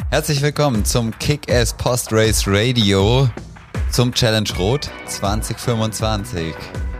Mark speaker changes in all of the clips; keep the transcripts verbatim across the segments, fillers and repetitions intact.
Speaker 1: Herzlich willkommen zum Kick-Ass Post-Race Radio zum Challenge Rot zwanzig fünfundzwanzig.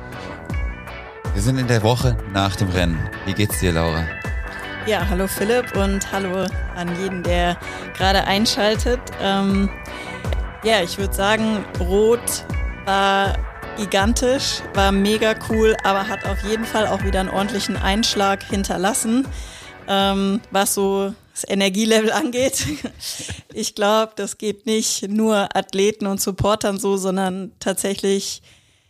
Speaker 1: Wir sind in der Woche nach dem Rennen. Wie geht's dir, Laura?
Speaker 2: Ja, hallo Philipp und hallo an jeden, der gerade einschaltet. Ähm, ja, ich würde sagen, Rot war gigantisch, war mega cool, aber hat auf jeden Fall auch wieder einen ordentlichen Einschlag hinterlassen, ähm, was so das Energielevel angeht. Ich glaube, das geht nicht nur Athleten und Supportern so, sondern tatsächlich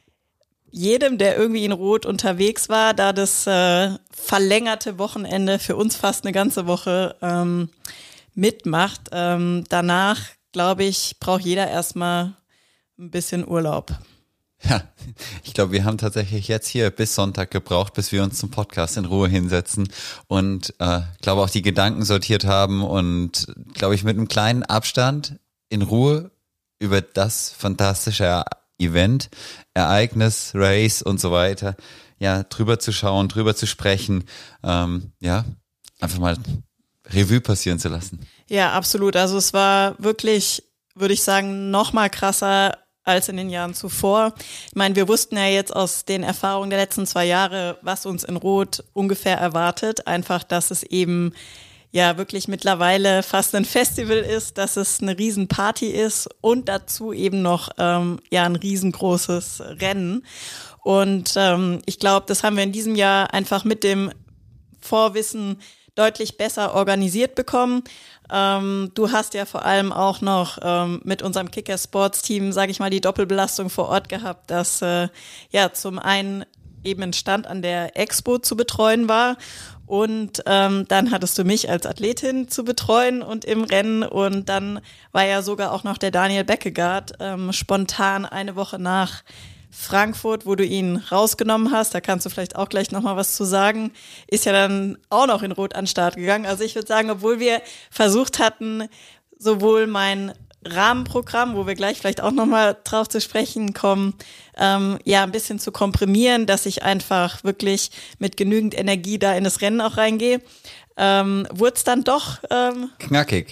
Speaker 2: jedem, der irgendwie in Rot unterwegs war, da das äh, verlängerte Wochenende für uns fast eine ganze Woche ähm, mitmacht. Ähm, danach, glaube ich, braucht jeder erstmal ein bisschen Urlaub.
Speaker 1: Ja, ich glaube, wir haben tatsächlich jetzt hier bis Sonntag gebraucht, bis wir uns zum Podcast in Ruhe hinsetzen und äh, glaube auch die Gedanken sortiert haben und glaube ich mit einem kleinen Abstand in Ruhe über das fantastische Event, Ereignis, Race und so weiter, ja, drüber zu schauen, drüber zu sprechen, ähm, ja, einfach mal Revue passieren zu lassen.
Speaker 2: Ja, absolut. Also es war wirklich, würde ich sagen, noch mal krasser als in den Jahren zuvor. Ich meine, wir wussten ja jetzt aus den Erfahrungen der letzten zwei Jahre, was uns in Rot ungefähr erwartet. Einfach, dass es eben ja wirklich mittlerweile fast ein Festival ist, dass es eine Riesenparty ist und dazu eben noch ähm, ja ein riesengroßes Rennen. Und ähm, ich glaube, das haben wir in diesem Jahr einfach mit dem Vorwissen deutlich besser organisiert bekommen. Ähm, du hast ja vor allem auch noch ähm, mit unserem Kick-Ass Sports Team, sage ich mal, die Doppelbelastung vor Ort gehabt, dass äh, ja zum einen eben ein Stand an der Expo zu betreuen war und ähm, dann hattest du mich als Athletin zu betreuen und im Rennen und dann war ja sogar auch noch der Daniel Beckegaard ähm, spontan eine Woche nach Frankfurt, wo du ihn rausgenommen hast, da kannst du vielleicht auch gleich nochmal was zu sagen, ist ja dann auch noch in Rot an den Start gegangen. Also ich würde sagen, obwohl wir versucht hatten, sowohl mein Rahmenprogramm, wo wir gleich vielleicht auch nochmal drauf zu sprechen kommen, ähm, ja, ein bisschen zu komprimieren, dass ich einfach wirklich mit genügend Energie da in das Rennen auch reingehe, ähm, wurde es dann doch ähm
Speaker 1: knackig.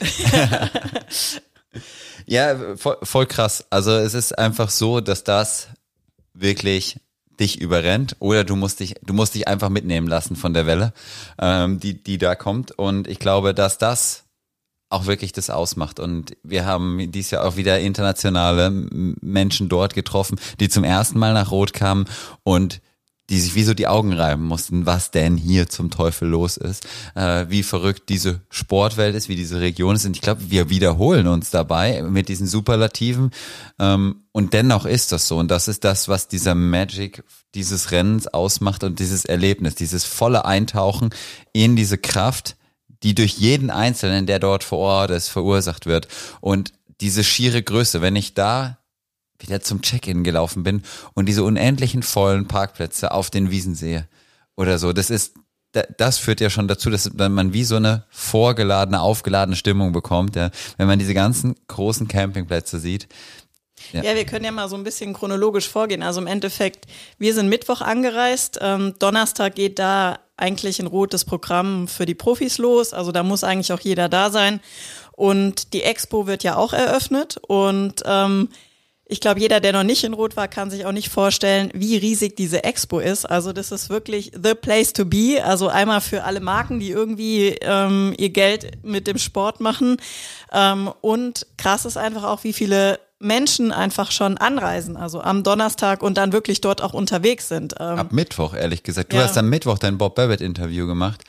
Speaker 1: Ja, voll, voll krass. Also es ist einfach so, dass das wirklich dich überrennt oder du musst dich, du musst dich einfach mitnehmen lassen von der Welle, ähm, die, die da kommt. Und ich glaube, dass das auch wirklich das ausmacht. Und wir haben dieses Jahr auch wieder internationale Menschen dort getroffen, die zum ersten Mal nach Rot kamen und die sich wie so die Augen reiben mussten, was denn hier zum Teufel los ist, äh, wie verrückt diese Sportwelt ist, wie diese Region ist. Und ich glaube, wir wiederholen uns dabei mit diesen Superlativen. Ähm, und dennoch ist das so. Und das ist das, was dieser Magic dieses Rennens ausmacht und dieses Erlebnis, dieses volle Eintauchen in diese Kraft, die durch jeden Einzelnen, der dort vor Ort ist, verursacht wird. Und diese schiere Größe, wenn ich da wieder zum Check-in gelaufen bin und diese unendlichen vollen Parkplätze auf den Wiesen sehe oder so, das ist, das führt ja schon dazu, dass man wie so eine vorgeladene, aufgeladene Stimmung bekommt, ja, wenn man diese ganzen großen Campingplätze sieht.
Speaker 2: Ja. ja, wir können ja mal so ein bisschen chronologisch vorgehen. Also im Endeffekt, wir sind Mittwoch angereist, ähm, Donnerstag geht da eigentlich in Rot das Programm für die Profis los, also da muss eigentlich auch jeder da sein und die Expo wird ja auch eröffnet und ähm, ich glaube, jeder, der noch nicht in Rot war, kann sich auch nicht vorstellen, wie riesig diese Expo ist. Also das ist wirklich the place to be. Also einmal für alle Marken, die irgendwie ähm, ihr Geld mit dem Sport machen. Ähm, und krass ist einfach auch, wie viele Menschen einfach schon anreisen. Also am Donnerstag und dann wirklich dort auch unterwegs sind. Ähm,
Speaker 1: Ab Mittwoch, ehrlich gesagt. Du
Speaker 2: ja.
Speaker 1: hast am Mittwoch dein Bob Babbitt-Interview gemacht.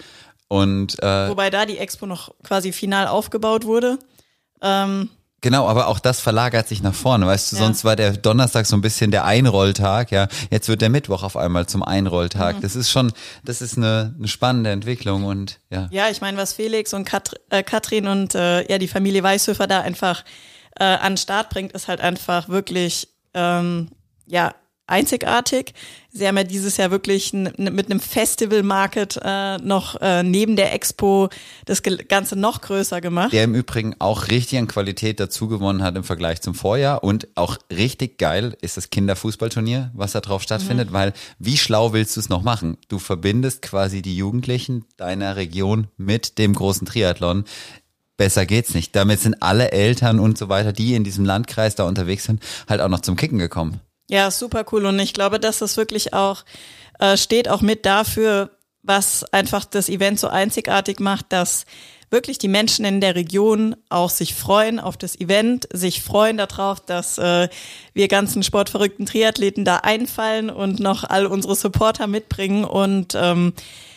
Speaker 1: Und äh,
Speaker 2: wobei da die Expo noch quasi final aufgebaut wurde. Ähm,
Speaker 1: Genau, aber auch das verlagert sich nach vorne, weißt du, ja. Sonst war der Donnerstag so ein bisschen der Einrolltag, ja, jetzt wird der Mittwoch auf einmal zum Einrolltag, mhm. Das ist schon, das ist eine, eine spannende Entwicklung und ja.
Speaker 2: Ja, ich meine, was Felix und Kat- äh, Katrin und äh, ja die Familie Weishöfer da einfach äh, an den Start bringt, ist halt einfach wirklich, ähm, ja, einzigartig. Sie haben ja dieses Jahr wirklich n- mit einem Festival-Market äh, noch äh, neben der Expo das Ganze noch größer gemacht.
Speaker 1: Der im Übrigen auch richtig an Qualität dazu gewonnen hat im Vergleich zum Vorjahr und auch richtig geil ist das Kinderfußballturnier, was da drauf stattfindet, mhm. weil wie schlau willst du es noch machen? Du verbindest quasi die Jugendlichen deiner Region mit dem großen Triathlon. besser geht's nicht. Damit sind alle Eltern und so weiter, die in diesem Landkreis da unterwegs sind, halt auch noch zum Kicken gekommen.
Speaker 2: Ja, super cool. Und ich glaube, dass das wirklich auch äh, steht auch mit dafür, was einfach das Event so einzigartig macht, dass wirklich die Menschen in der Region auch sich freuen auf das Event, sich freuen darauf, dass äh, wir ganzen sportverrückten Triathleten da einfallen und noch all unsere Supporter mitbringen und ähm,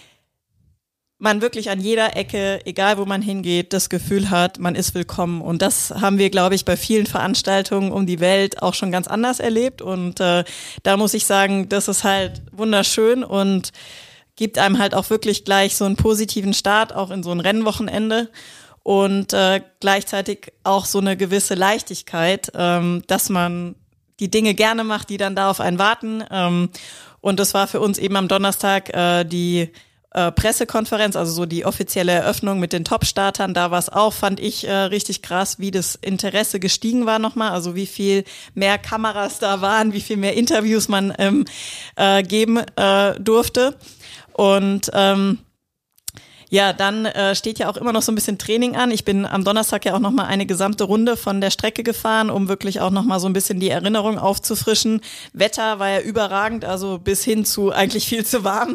Speaker 2: man wirklich an jeder Ecke, egal wo man hingeht, das Gefühl hat, man ist willkommen. Und das haben wir, glaube ich, bei vielen Veranstaltungen um die Welt auch schon ganz anders erlebt. Und äh, da muss ich sagen, das ist halt wunderschön und gibt einem halt auch wirklich gleich so einen positiven Start, auch in so ein Rennwochenende und äh, gleichzeitig auch so eine gewisse Leichtigkeit, ähm, dass man die Dinge gerne macht, die dann da auf einen warten. Ähm, und das war für uns eben am Donnerstag äh, die äh, Pressekonferenz, also so die offizielle Eröffnung mit den Top-Startern. Da war es auch, fand ich, äh, richtig krass, wie das Interesse gestiegen war nochmal, also wie viel mehr Kameras da waren, wie viel mehr Interviews man ähm, äh, geben äh, durfte. Und ähm, ja, dann äh, steht ja auch immer noch so ein bisschen Training an. Ich bin am Donnerstag ja auch nochmal eine gesamte Runde von der Strecke gefahren, um wirklich auch nochmal so ein bisschen die Erinnerung aufzufrischen. Wetter war ja überragend, also bis hin zu eigentlich viel zu warm.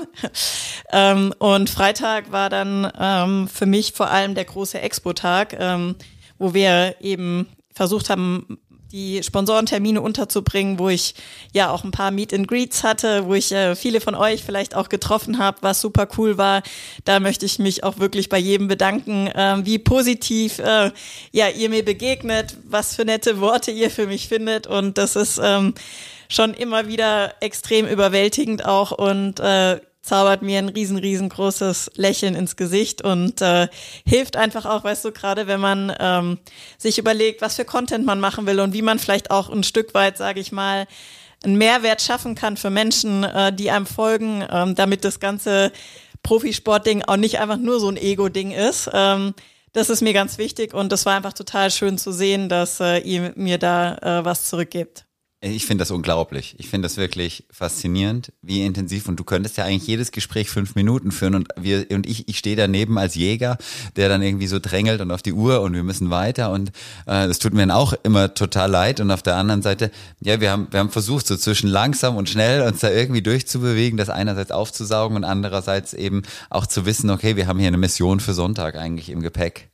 Speaker 2: ähm, und Freitag war dann ähm, für mich vor allem der große Expo-Tag, ähm, wo wir eben versucht haben, die Sponsorentermine unterzubringen, wo ich ja auch ein paar Meet and Greets hatte, wo ich äh, viele von euch vielleicht auch getroffen habe, was super cool war. Da möchte ich mich auch wirklich bei jedem bedanken, äh, wie positiv äh, ja ihr mir begegnet, was für nette Worte ihr für mich findet und das ist ähm, schon immer wieder extrem überwältigend auch und äh, zaubert mir ein riesen, riesengroßes Lächeln ins Gesicht und äh, hilft einfach auch, weißt du, gerade wenn man ähm, sich überlegt, was für Content man machen will und wie man vielleicht auch ein Stück weit, sage ich mal, einen Mehrwert schaffen kann für Menschen, äh, die einem folgen, ähm, damit das ganze Profisportding auch nicht einfach nur so ein Ego-Ding ist. Ähm, das ist mir ganz wichtig und das war einfach total schön zu sehen, dass äh, ihr mir da äh, was zurückgebt.
Speaker 1: Ich finde das unglaublich. Ich finde das wirklich faszinierend, wie intensiv. Und du könntest ja eigentlich jedes Gespräch fünf Minuten führen. Und wir und ich, ich stehe daneben als Jäger, der dann irgendwie so drängelt und auf die Uhr und wir müssen weiter. Und äh, das tut mir dann auch immer total leid. Und auf der anderen Seite, ja, wir haben wir haben versucht, so zwischen langsam und schnell uns da irgendwie durchzubewegen, das einerseits aufzusaugen und andererseits eben auch zu wissen, okay, wir haben hier eine Mission für Sonntag eigentlich im Gepäck.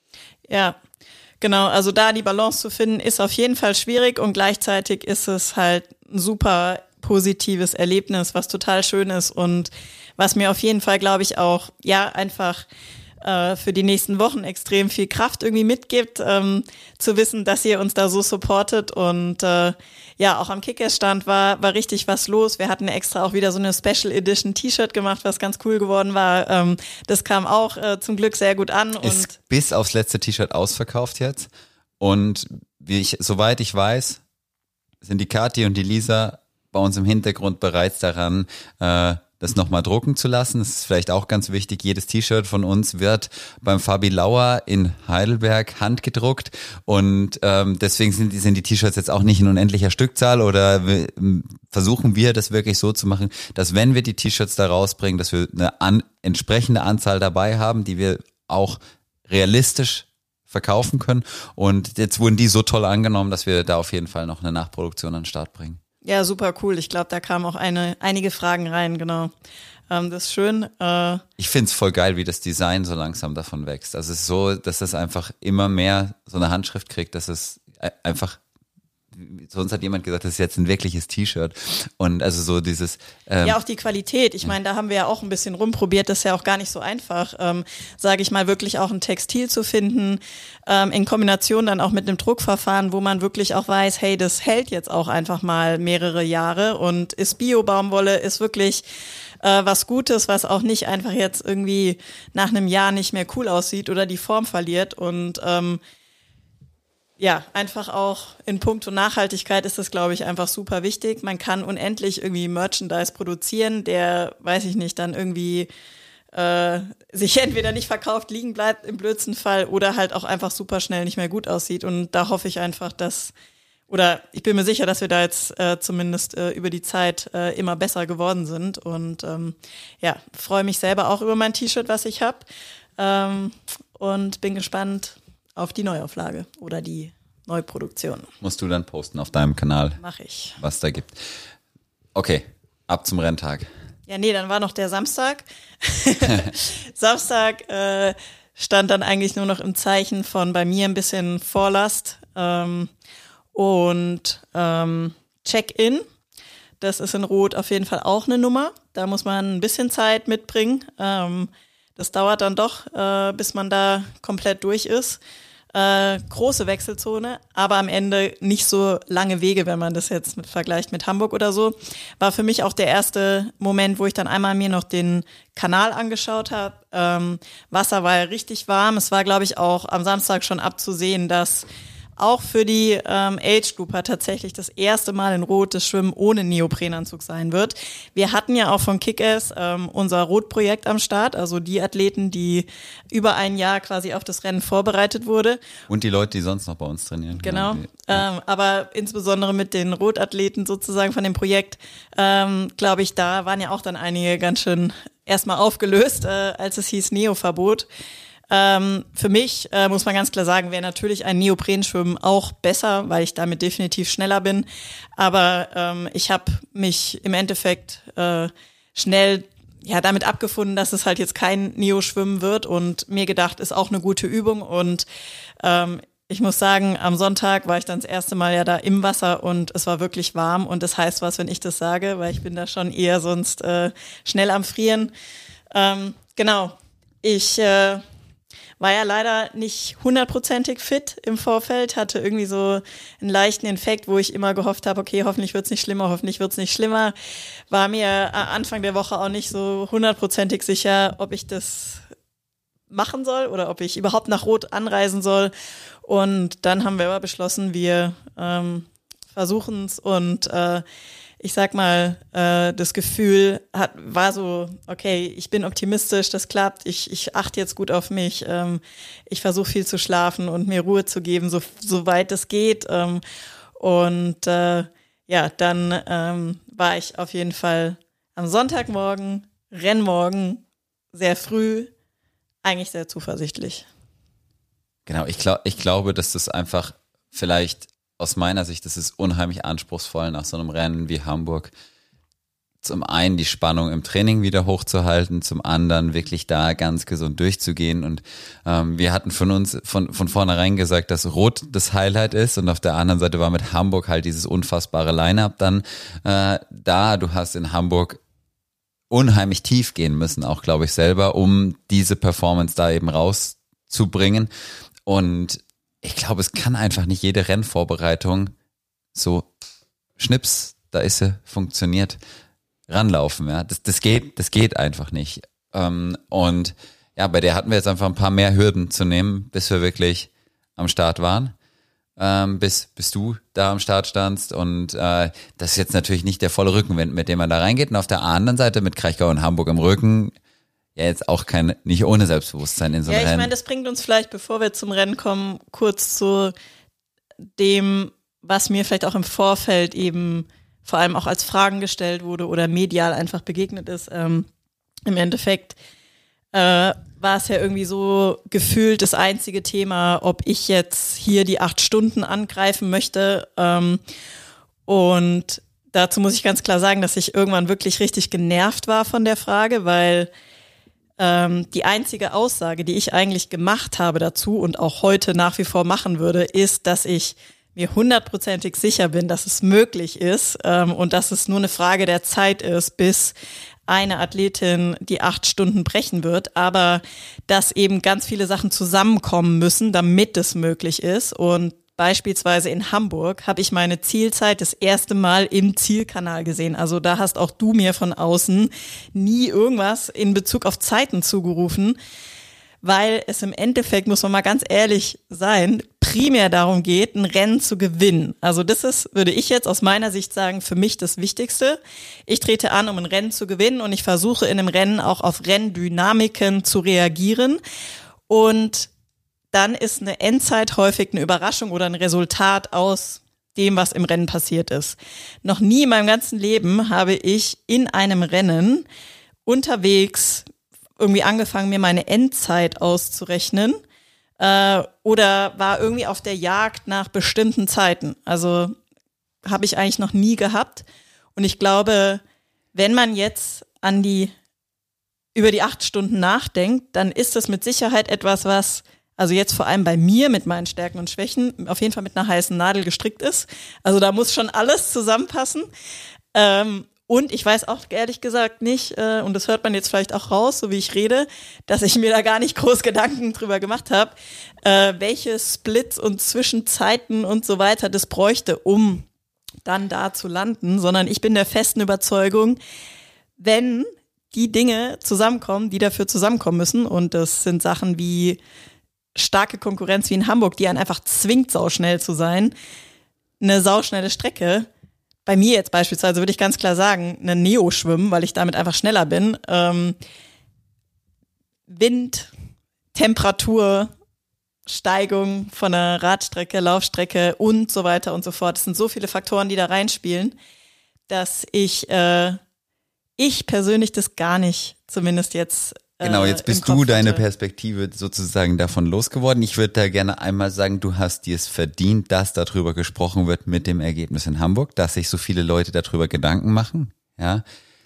Speaker 2: Ja. Genau, also da die Balance zu finden, ist auf jeden Fall schwierig und gleichzeitig ist es halt ein super positives Erlebnis, was total schön ist und was mir auf jeden Fall, glaube ich, auch ja einfach äh, für die nächsten Wochen extrem viel Kraft irgendwie mitgibt, ähm, zu wissen, dass ihr uns da so supportet und äh, ja, auch am Kickers-Stand war war richtig was los. Wir hatten extra auch wieder so eine Special Edition T-Shirt gemacht, was ganz cool geworden war. Ähm, das kam auch äh, zum Glück sehr gut an.
Speaker 1: Ist
Speaker 2: und
Speaker 1: bis aufs letzte T-Shirt ausverkauft jetzt. Und wie ich, soweit ich weiß, sind die Kathi und die Lisa bei uns im Hintergrund bereits daran, äh, das nochmal drucken zu lassen. Das ist vielleicht auch ganz wichtig. Jedes T-Shirt von uns wird beim Fabi Lauer in Heidelberg handgedruckt und ähm, deswegen sind die, sind die T-Shirts jetzt auch nicht in unendlicher Stückzahl oder wir, versuchen wir das wirklich so zu machen, dass wenn wir die T-Shirts da rausbringen, dass wir eine an, entsprechende Anzahl dabei haben, die wir auch realistisch verkaufen können und jetzt wurden die so toll angenommen, dass wir da auf jeden Fall noch eine Nachproduktion an den Start bringen.
Speaker 2: Ja, super cool. Ich glaube, da kamen auch eine, einige Fragen rein, genau. Ähm, das ist schön. Äh
Speaker 1: ich find's voll geil, wie das Design so langsam davon wächst. Also es ist so, dass es einfach immer mehr so eine Handschrift kriegt, dass es einfach, sonst hat jemand gesagt, das ist jetzt ein wirkliches T-Shirt. Und also so dieses... Ähm,
Speaker 2: ja, auch die Qualität. Ich meine, da haben wir ja auch ein bisschen rumprobiert. Das ist ja auch gar nicht so einfach, ähm, sage ich mal, wirklich auch ein Textil zu finden, ähm, in Kombination dann auch mit einem Druckverfahren, wo man wirklich auch weiß, hey, das hält jetzt auch einfach mal mehrere Jahre und ist Bio-Baumwolle, ist wirklich äh, was Gutes, was auch nicht einfach jetzt irgendwie nach einem Jahr nicht mehr cool aussieht oder die Form verliert und ähm, ja, einfach auch in puncto Nachhaltigkeit ist das, glaube ich, einfach super wichtig. Man kann unendlich irgendwie Merchandise produzieren, der, weiß ich nicht, dann irgendwie äh, sich entweder nicht verkauft, liegen bleibt im blödsten Fall oder halt auch einfach super schnell nicht mehr gut aussieht. Und da hoffe ich einfach, dass, oder ich bin mir sicher, dass wir da jetzt äh, zumindest äh, über die Zeit äh, immer besser geworden sind. Und ähm, ja, freue mich selber auch über mein T-Shirt, was ich habe. Ähm, und bin gespannt, auf die Neuauflage oder die Neuproduktion.
Speaker 1: Musst du dann posten auf deinem Kanal.
Speaker 2: Mach ich.
Speaker 1: Was da gibt. Okay, ab zum Renntag.
Speaker 2: Ja, nee, dann war noch der Samstag. Samstag äh, stand dann eigentlich nur noch im Zeichen von bei mir ein bisschen Vorlast ähm, und ähm, Check-in. Das ist in Rot auf jeden Fall auch eine Nummer. Da muss man ein bisschen Zeit mitbringen. Ähm, das dauert dann doch, äh, bis man da komplett durch ist. Äh, große Wechselzone, aber am Ende nicht so lange Wege, wenn man das jetzt mit vergleicht mit Hamburg oder so. War für mich auch der erste Moment, wo ich dann einmal mir noch den Kanal angeschaut habe. Ähm, Wasser war ja richtig warm. Es war, glaube ich, auch am Samstag schon abzusehen, dass auch für die ähm, Age Grouper tatsächlich das erste Mal in Rot das Schwimmen ohne Neoprenanzug sein wird. Wir hatten ja auch von Kick-Ass ähm, unser Rot-Projekt am Start, also die Athleten, die über ein Jahr quasi auf das Rennen vorbereitet wurde.
Speaker 1: Und die Leute, die sonst noch bei uns trainieren.
Speaker 2: Genau,
Speaker 1: ja.
Speaker 2: ähm, aber insbesondere mit den Rotathleten sozusagen von dem Projekt, ähm, glaube ich, da waren ja auch dann einige ganz schön erstmal aufgelöst, äh, als es hieß Neo-Verbot. Ähm, für mich, äh, muss man ganz klar sagen, wäre natürlich ein Neoprenschwimmen auch besser, weil ich damit definitiv schneller bin. Aber ähm, ich habe mich im Endeffekt äh, schnell ja damit abgefunden, dass es halt jetzt kein Neo-Schwimmen wird und mir gedacht, ist auch eine gute Übung. Und ähm, ich muss sagen, am Sonntag war ich dann das erste Mal ja da im Wasser und es war wirklich warm. Und das heißt was, wenn ich das sage, weil ich bin da schon eher sonst äh, schnell am Frieren. Ähm, genau, ich... Äh, War ja leider nicht hundertprozentig fit im Vorfeld, hatte irgendwie so einen leichten Infekt, wo ich immer gehofft habe, okay, hoffentlich wird's nicht schlimmer, hoffentlich wird's nicht schlimmer. War mir Anfang der Woche auch nicht so hundertprozentig sicher, ob ich das machen soll oder ob ich überhaupt nach Rot anreisen soll. Und dann haben wir aber beschlossen, wir ähm, versuchen's und äh, ich sag mal, äh, das Gefühl hat, war so, okay, ich bin optimistisch, das klappt, ich, ich achte jetzt gut auf mich, ähm, ich versuche viel zu schlafen und mir Ruhe zu geben, so, so weit es geht. Ähm, und äh, ja, dann ähm, war ich auf jeden Fall am Sonntagmorgen, Rennmorgen, sehr früh, eigentlich sehr zuversichtlich.
Speaker 1: Genau, ich, glaub, ich glaube, dass das einfach vielleicht aus meiner Sicht, das ist unheimlich anspruchsvoll nach so einem Rennen wie Hamburg. Zum einen die Spannung im Training wieder hochzuhalten, zum anderen wirklich da ganz gesund durchzugehen. Und ähm, wir hatten von uns von von vornherein gesagt, dass Rot das Highlight ist und auf der anderen Seite war mit Hamburg halt dieses unfassbare Line-Up dann äh, da. Du hast in Hamburg unheimlich tief gehen müssen, auch glaube ich selber, um diese Performance da eben rauszubringen. Und ich glaube, es kann einfach nicht jede Rennvorbereitung so Schnips, da ist sie, funktioniert, ranlaufen. Ja, das, das geht, das geht einfach nicht. Ähm, und ja, bei der hatten wir jetzt einfach ein paar mehr Hürden zu nehmen, bis wir wirklich am Start waren, ähm, bis bis du da am Start standst. Und äh, das ist jetzt natürlich nicht der volle Rückenwind, mit dem man da reingeht. Und auf der anderen Seite mit Kraichgau und Hamburg im Rücken. Ja, jetzt auch kein, nicht ohne Selbstbewusstsein in so einem
Speaker 2: Rennen. Ja, ich
Speaker 1: Rennen.
Speaker 2: meine, das bringt uns vielleicht, bevor wir zum Rennen kommen, kurz zu dem, was mir vielleicht auch im Vorfeld eben vor allem auch als Fragen gestellt wurde oder medial einfach begegnet ist. Ähm, im Endeffekt äh, war es ja irgendwie so gefühlt das einzige Thema, ob ich jetzt hier die acht Stunden angreifen möchte. Ähm, und dazu muss ich ganz klar sagen, dass ich irgendwann wirklich richtig genervt war von der Frage, weil die einzige Aussage, die ich eigentlich gemacht habe dazu und auch heute nach wie vor machen würde, ist, dass ich mir hundertprozentig sicher bin, dass es möglich ist ähm, und dass es nur eine Frage der Zeit ist, bis eine Athletin die acht Stunden brechen wird, aber dass eben ganz viele Sachen zusammenkommen müssen, damit es möglich ist. Und beispielsweise in Hamburg habe ich meine Zielzeit das erste Mal im Zielkanal gesehen. Also da hast auch du mir von außen nie irgendwas in Bezug auf Zeiten zugerufen, weil es im Endeffekt, muss man mal ganz ehrlich sein, primär darum geht, ein Rennen zu gewinnen. Also das ist, würde ich jetzt aus meiner Sicht sagen, für mich das Wichtigste. Ich trete an, um ein Rennen zu gewinnen und ich versuche in einem Rennen auch auf Renndynamiken zu reagieren. Und dann ist eine Endzeit häufig eine Überraschung oder ein Resultat aus dem, was im Rennen passiert ist. Noch nie in meinem ganzen Leben habe ich in einem Rennen unterwegs irgendwie angefangen, mir meine Endzeit auszurechnen äh, oder war irgendwie auf der Jagd nach bestimmten Zeiten. Also habe ich eigentlich noch nie gehabt. Und ich glaube, wenn man jetzt an die über die acht Stunden nachdenkt, dann ist das mit Sicherheit etwas, was also jetzt vor allem bei mir mit meinen Stärken und Schwächen auf jeden Fall mit einer heißen Nadel gestrickt ist. Also da muss schon alles zusammenpassen. Ähm, und ich weiß auch ehrlich gesagt nicht, äh, und das hört man jetzt vielleicht auch raus, so wie ich rede, dass ich mir da gar nicht groß Gedanken drüber gemacht habe, äh, welche Splits und Zwischenzeiten und so weiter das bräuchte, um dann da zu landen, sondern ich bin der festen Überzeugung, wenn die Dinge zusammenkommen, die dafür zusammenkommen müssen, und das sind Sachen wie starke Konkurrenz wie in Hamburg, die einen einfach zwingt, sauschnell zu sein, eine sauschnelle Strecke. Bei mir jetzt beispielsweise würde ich ganz klar sagen, eine Neo-Schwimmen, weil ich damit einfach schneller bin. Ähm, Wind, Temperatur, Steigung von einer Radstrecke, Laufstrecke und so weiter und so fort. Es sind so viele Faktoren, die da reinspielen, dass ich, äh, ich persönlich das gar nicht, zumindest jetzt
Speaker 1: Genau, jetzt bist du deine Perspektive sozusagen davon losgeworden. Ich würde da gerne einmal sagen, du hast dir es verdient, dass darüber gesprochen wird mit dem Ergebnis in Hamburg, dass sich so viele Leute darüber Gedanken machen. Ja,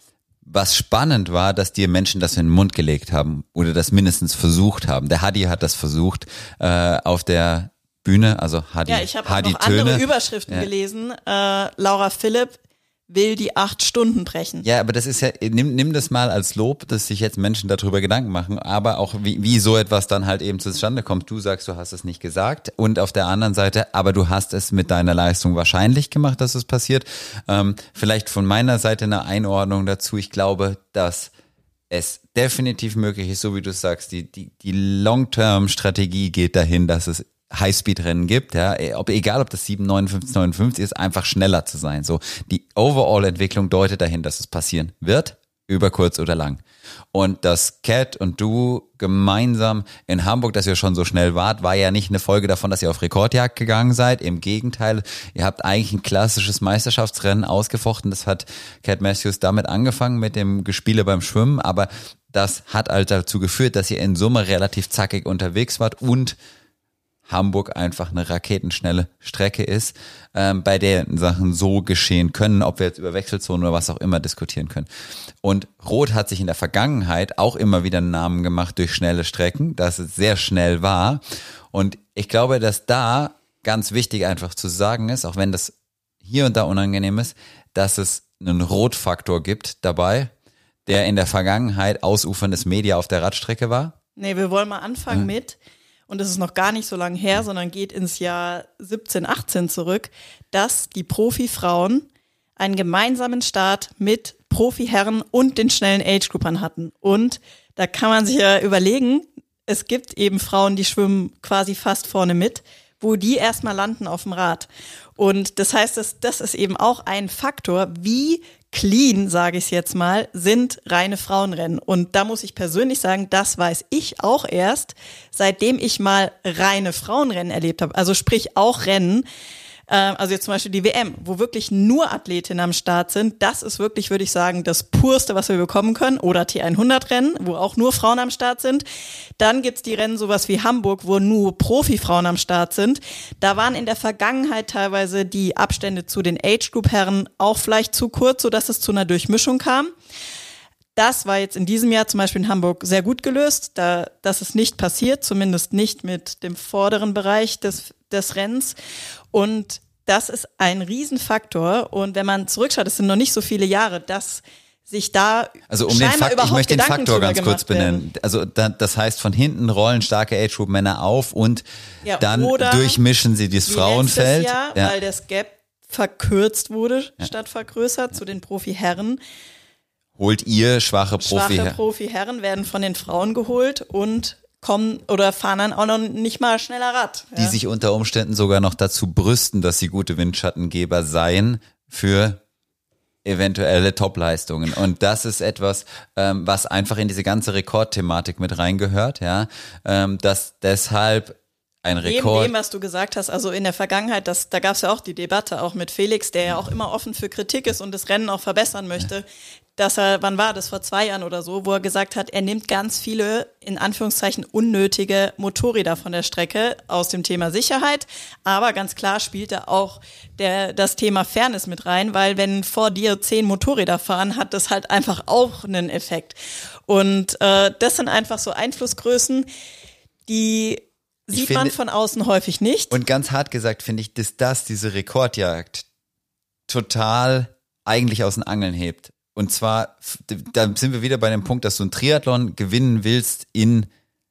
Speaker 1: was spannend war, dass dir Menschen das in den Mund gelegt haben oder das mindestens versucht haben. Der Hadi hat das versucht äh, auf der Bühne, also Hadi
Speaker 2: Ja, ich habe auch
Speaker 1: Hadi
Speaker 2: noch
Speaker 1: Töne.
Speaker 2: andere Überschriften ja. gelesen. Äh, Laura Philipp will die acht Stunden brechen.
Speaker 1: Ja, aber das ist ja, nimm, nimm das mal als Lob, dass sich jetzt Menschen darüber Gedanken machen, aber auch wie, wie so etwas dann halt eben zustande kommt. Du sagst, du hast es nicht gesagt, und auf der anderen Seite, aber du hast es mit deiner Leistung wahrscheinlich gemacht, dass es passiert. Ähm, vielleicht von meiner Seite eine Einordnung dazu. Ich glaube, dass es definitiv möglich ist, so wie du sagst, die, die, die Long-Term-Strategie geht dahin, dass es Highspeed-Rennen gibt, ja, ob, egal ob das sieben neunundfünfzig neunundfünfzig ist, einfach schneller zu sein. So, die Overall-Entwicklung deutet dahin, dass es passieren wird, über kurz oder lang. Und dass Kat und du gemeinsam in Hamburg, dass ihr schon so schnell wart, war ja nicht eine Folge davon, dass ihr auf Rekordjagd gegangen seid. Im Gegenteil, ihr habt eigentlich ein klassisches Meisterschaftsrennen ausgefochten. Das hat Kat Matthews damit angefangen mit dem Gespiele beim Schwimmen, aber das hat halt dazu geführt, dass ihr in Summe relativ zackig unterwegs wart und Hamburg einfach eine raketenschnelle Strecke ist, ähm, bei der Sachen so geschehen können, ob wir jetzt über Wechselzonen oder was auch immer diskutieren können. Und Rot hat sich in der Vergangenheit auch immer wieder einen Namen gemacht durch schnelle Strecken, dass es sehr schnell war. Und ich glaube, dass da ganz wichtig einfach zu sagen ist, auch wenn das hier und da unangenehm ist, dass es einen Rotfaktor gibt dabei, der in der Vergangenheit ausuferndes Media auf der Radstrecke war.
Speaker 2: Nee, wir wollen mal anfangen ja. mit, und das ist noch gar nicht so lange her, sondern geht ins Jahr siebzehn, achtzehn zurück, dass die Profifrauen einen gemeinsamen Start mit Profiherren und den schnellen Age-Groupern hatten. Und da kann man sich ja überlegen, es gibt eben Frauen, die schwimmen quasi fast vorne mit, wo die erstmal landen auf dem Rad. Und das heißt, das, das ist eben auch ein Faktor, wie clean, sage ich es jetzt mal, sind reine Frauenrennen. Und da muss ich persönlich sagen, das weiß ich auch erst, seitdem ich mal reine Frauenrennen erlebt habe. Also sprich auch Rennen, äh, also jetzt zum Beispiel die W M, wo wirklich nur Athletinnen am Start sind. Das ist wirklich, würde ich sagen, das Purste, was wir bekommen können. Oder T hundert Rennen, wo auch nur Frauen am Start sind. Dann gibt's die Rennen sowas wie Hamburg, wo nur Profifrauen am Start sind. Da waren in der Vergangenheit teilweise die Abstände zu den Age-Group-Herren auch vielleicht zu kurz, sodass es zu einer Durchmischung kam. Das war jetzt in diesem Jahr zum Beispiel in Hamburg sehr gut gelöst. Da, das ist nicht passiert, zumindest nicht mit dem vorderen Bereich des, des Rennens. Und das ist ein Riesenfaktor. Und wenn man zurückschaut, es sind noch nicht so viele Jahre, dass sich da
Speaker 1: also um den Fakt, ich möchte den Faktor ganz kurz benennen. Also da, das heißt, von hinten rollen starke Age-Group-Männer auf und ja, dann durchmischen sie das Frauenfeld.
Speaker 2: Jahr, ja. Weil das Gap verkürzt wurde, ja. statt vergrößert ja. zu den Profi-Herren.
Speaker 1: Holt ihr schwache Profi
Speaker 2: Schwache Profi-Herren werden von den Frauen geholt und kommen oder fahren dann auch noch nicht mal schneller Rad. Ja.
Speaker 1: Die sich unter Umständen sogar noch dazu brüsten, dass sie gute Windschattengeber seien für eventuelle Topleistungen. Und das ist etwas, ähm, was einfach in diese ganze Rekordthematik mit reingehört, ja, ähm, dass deshalb ein
Speaker 2: Neben
Speaker 1: Rekord.
Speaker 2: dem, was du gesagt hast, also in der Vergangenheit, das, da gab es ja auch die Debatte, auch mit Felix, der ja auch immer offen für Kritik ist und das Rennen auch verbessern möchte, ja. dass er, wann war das, vor zwei Jahren oder so, wo er gesagt hat, er nimmt ganz viele, in Anführungszeichen, unnötige Motorräder von der Strecke aus dem Thema Sicherheit, aber ganz klar spielt er auch der, das Thema Fairness mit rein, weil wenn vor dir zehn Motorräder fahren, hat das halt einfach auch einen Effekt. Und äh, das sind einfach so Einflussgrößen, die sieht finde, man von außen häufig nicht.
Speaker 1: Und ganz hart gesagt finde ich, dass das diese Rekordjagd total eigentlich aus den Angeln hebt. Und zwar, da sind wir wieder bei dem Punkt, dass du einen Triathlon gewinnen willst in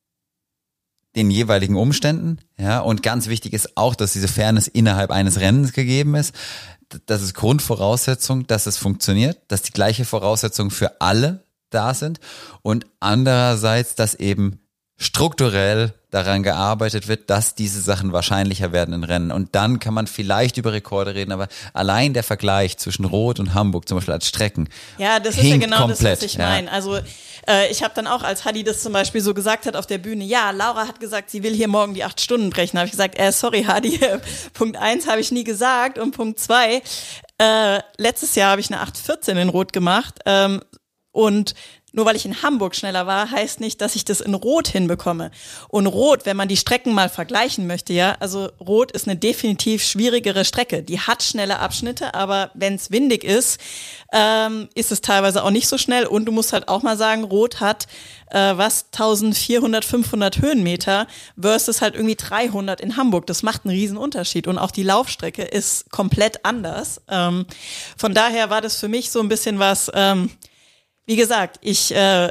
Speaker 1: den jeweiligen Umständen. Ja, und ganz wichtig ist auch, dass diese Fairness innerhalb eines Rennens gegeben ist. Das ist Grundvoraussetzung, dass es funktioniert, dass die gleiche Voraussetzung für alle da sind. Und andererseits, dass eben strukturell daran gearbeitet wird, dass diese Sachen wahrscheinlicher werden in Rennen. Und dann kann man vielleicht über Rekorde reden, aber allein der Vergleich zwischen Rot und Hamburg zum Beispiel als Strecken.
Speaker 2: Ja, das ist ja genau komplett, das, was ich ja. meine. Also äh, ich habe dann auch, als Hadi das zum Beispiel so gesagt hat auf der Bühne, ja, Laura hat gesagt, sie will hier morgen die acht Stunden brechen. Da habe ich gesagt, äh, sorry Hadi, Punkt eins habe ich nie gesagt und Punkt zwei, äh, letztes Jahr habe ich eine acht vierzehn in Rot gemacht ähm, und nur weil ich in Hamburg schneller war, heißt nicht, dass ich das in Rot hinbekomme. Und Rot, wenn man die Strecken mal vergleichen möchte, ja, also Rot ist eine definitiv schwierigere Strecke. Die hat schnelle Abschnitte, aber wenn es windig ist, ähm, ist es teilweise auch nicht so schnell. Und du musst halt auch mal sagen, Rot hat äh, was, eintausendvierhundert, fünfhundert Höhenmeter versus halt irgendwie dreihundert in Hamburg. Das macht einen riesen Unterschied. Und auch die Laufstrecke ist komplett anders. Ähm, von daher war das für mich so ein bisschen was... Ähm, Wie gesagt, ich äh,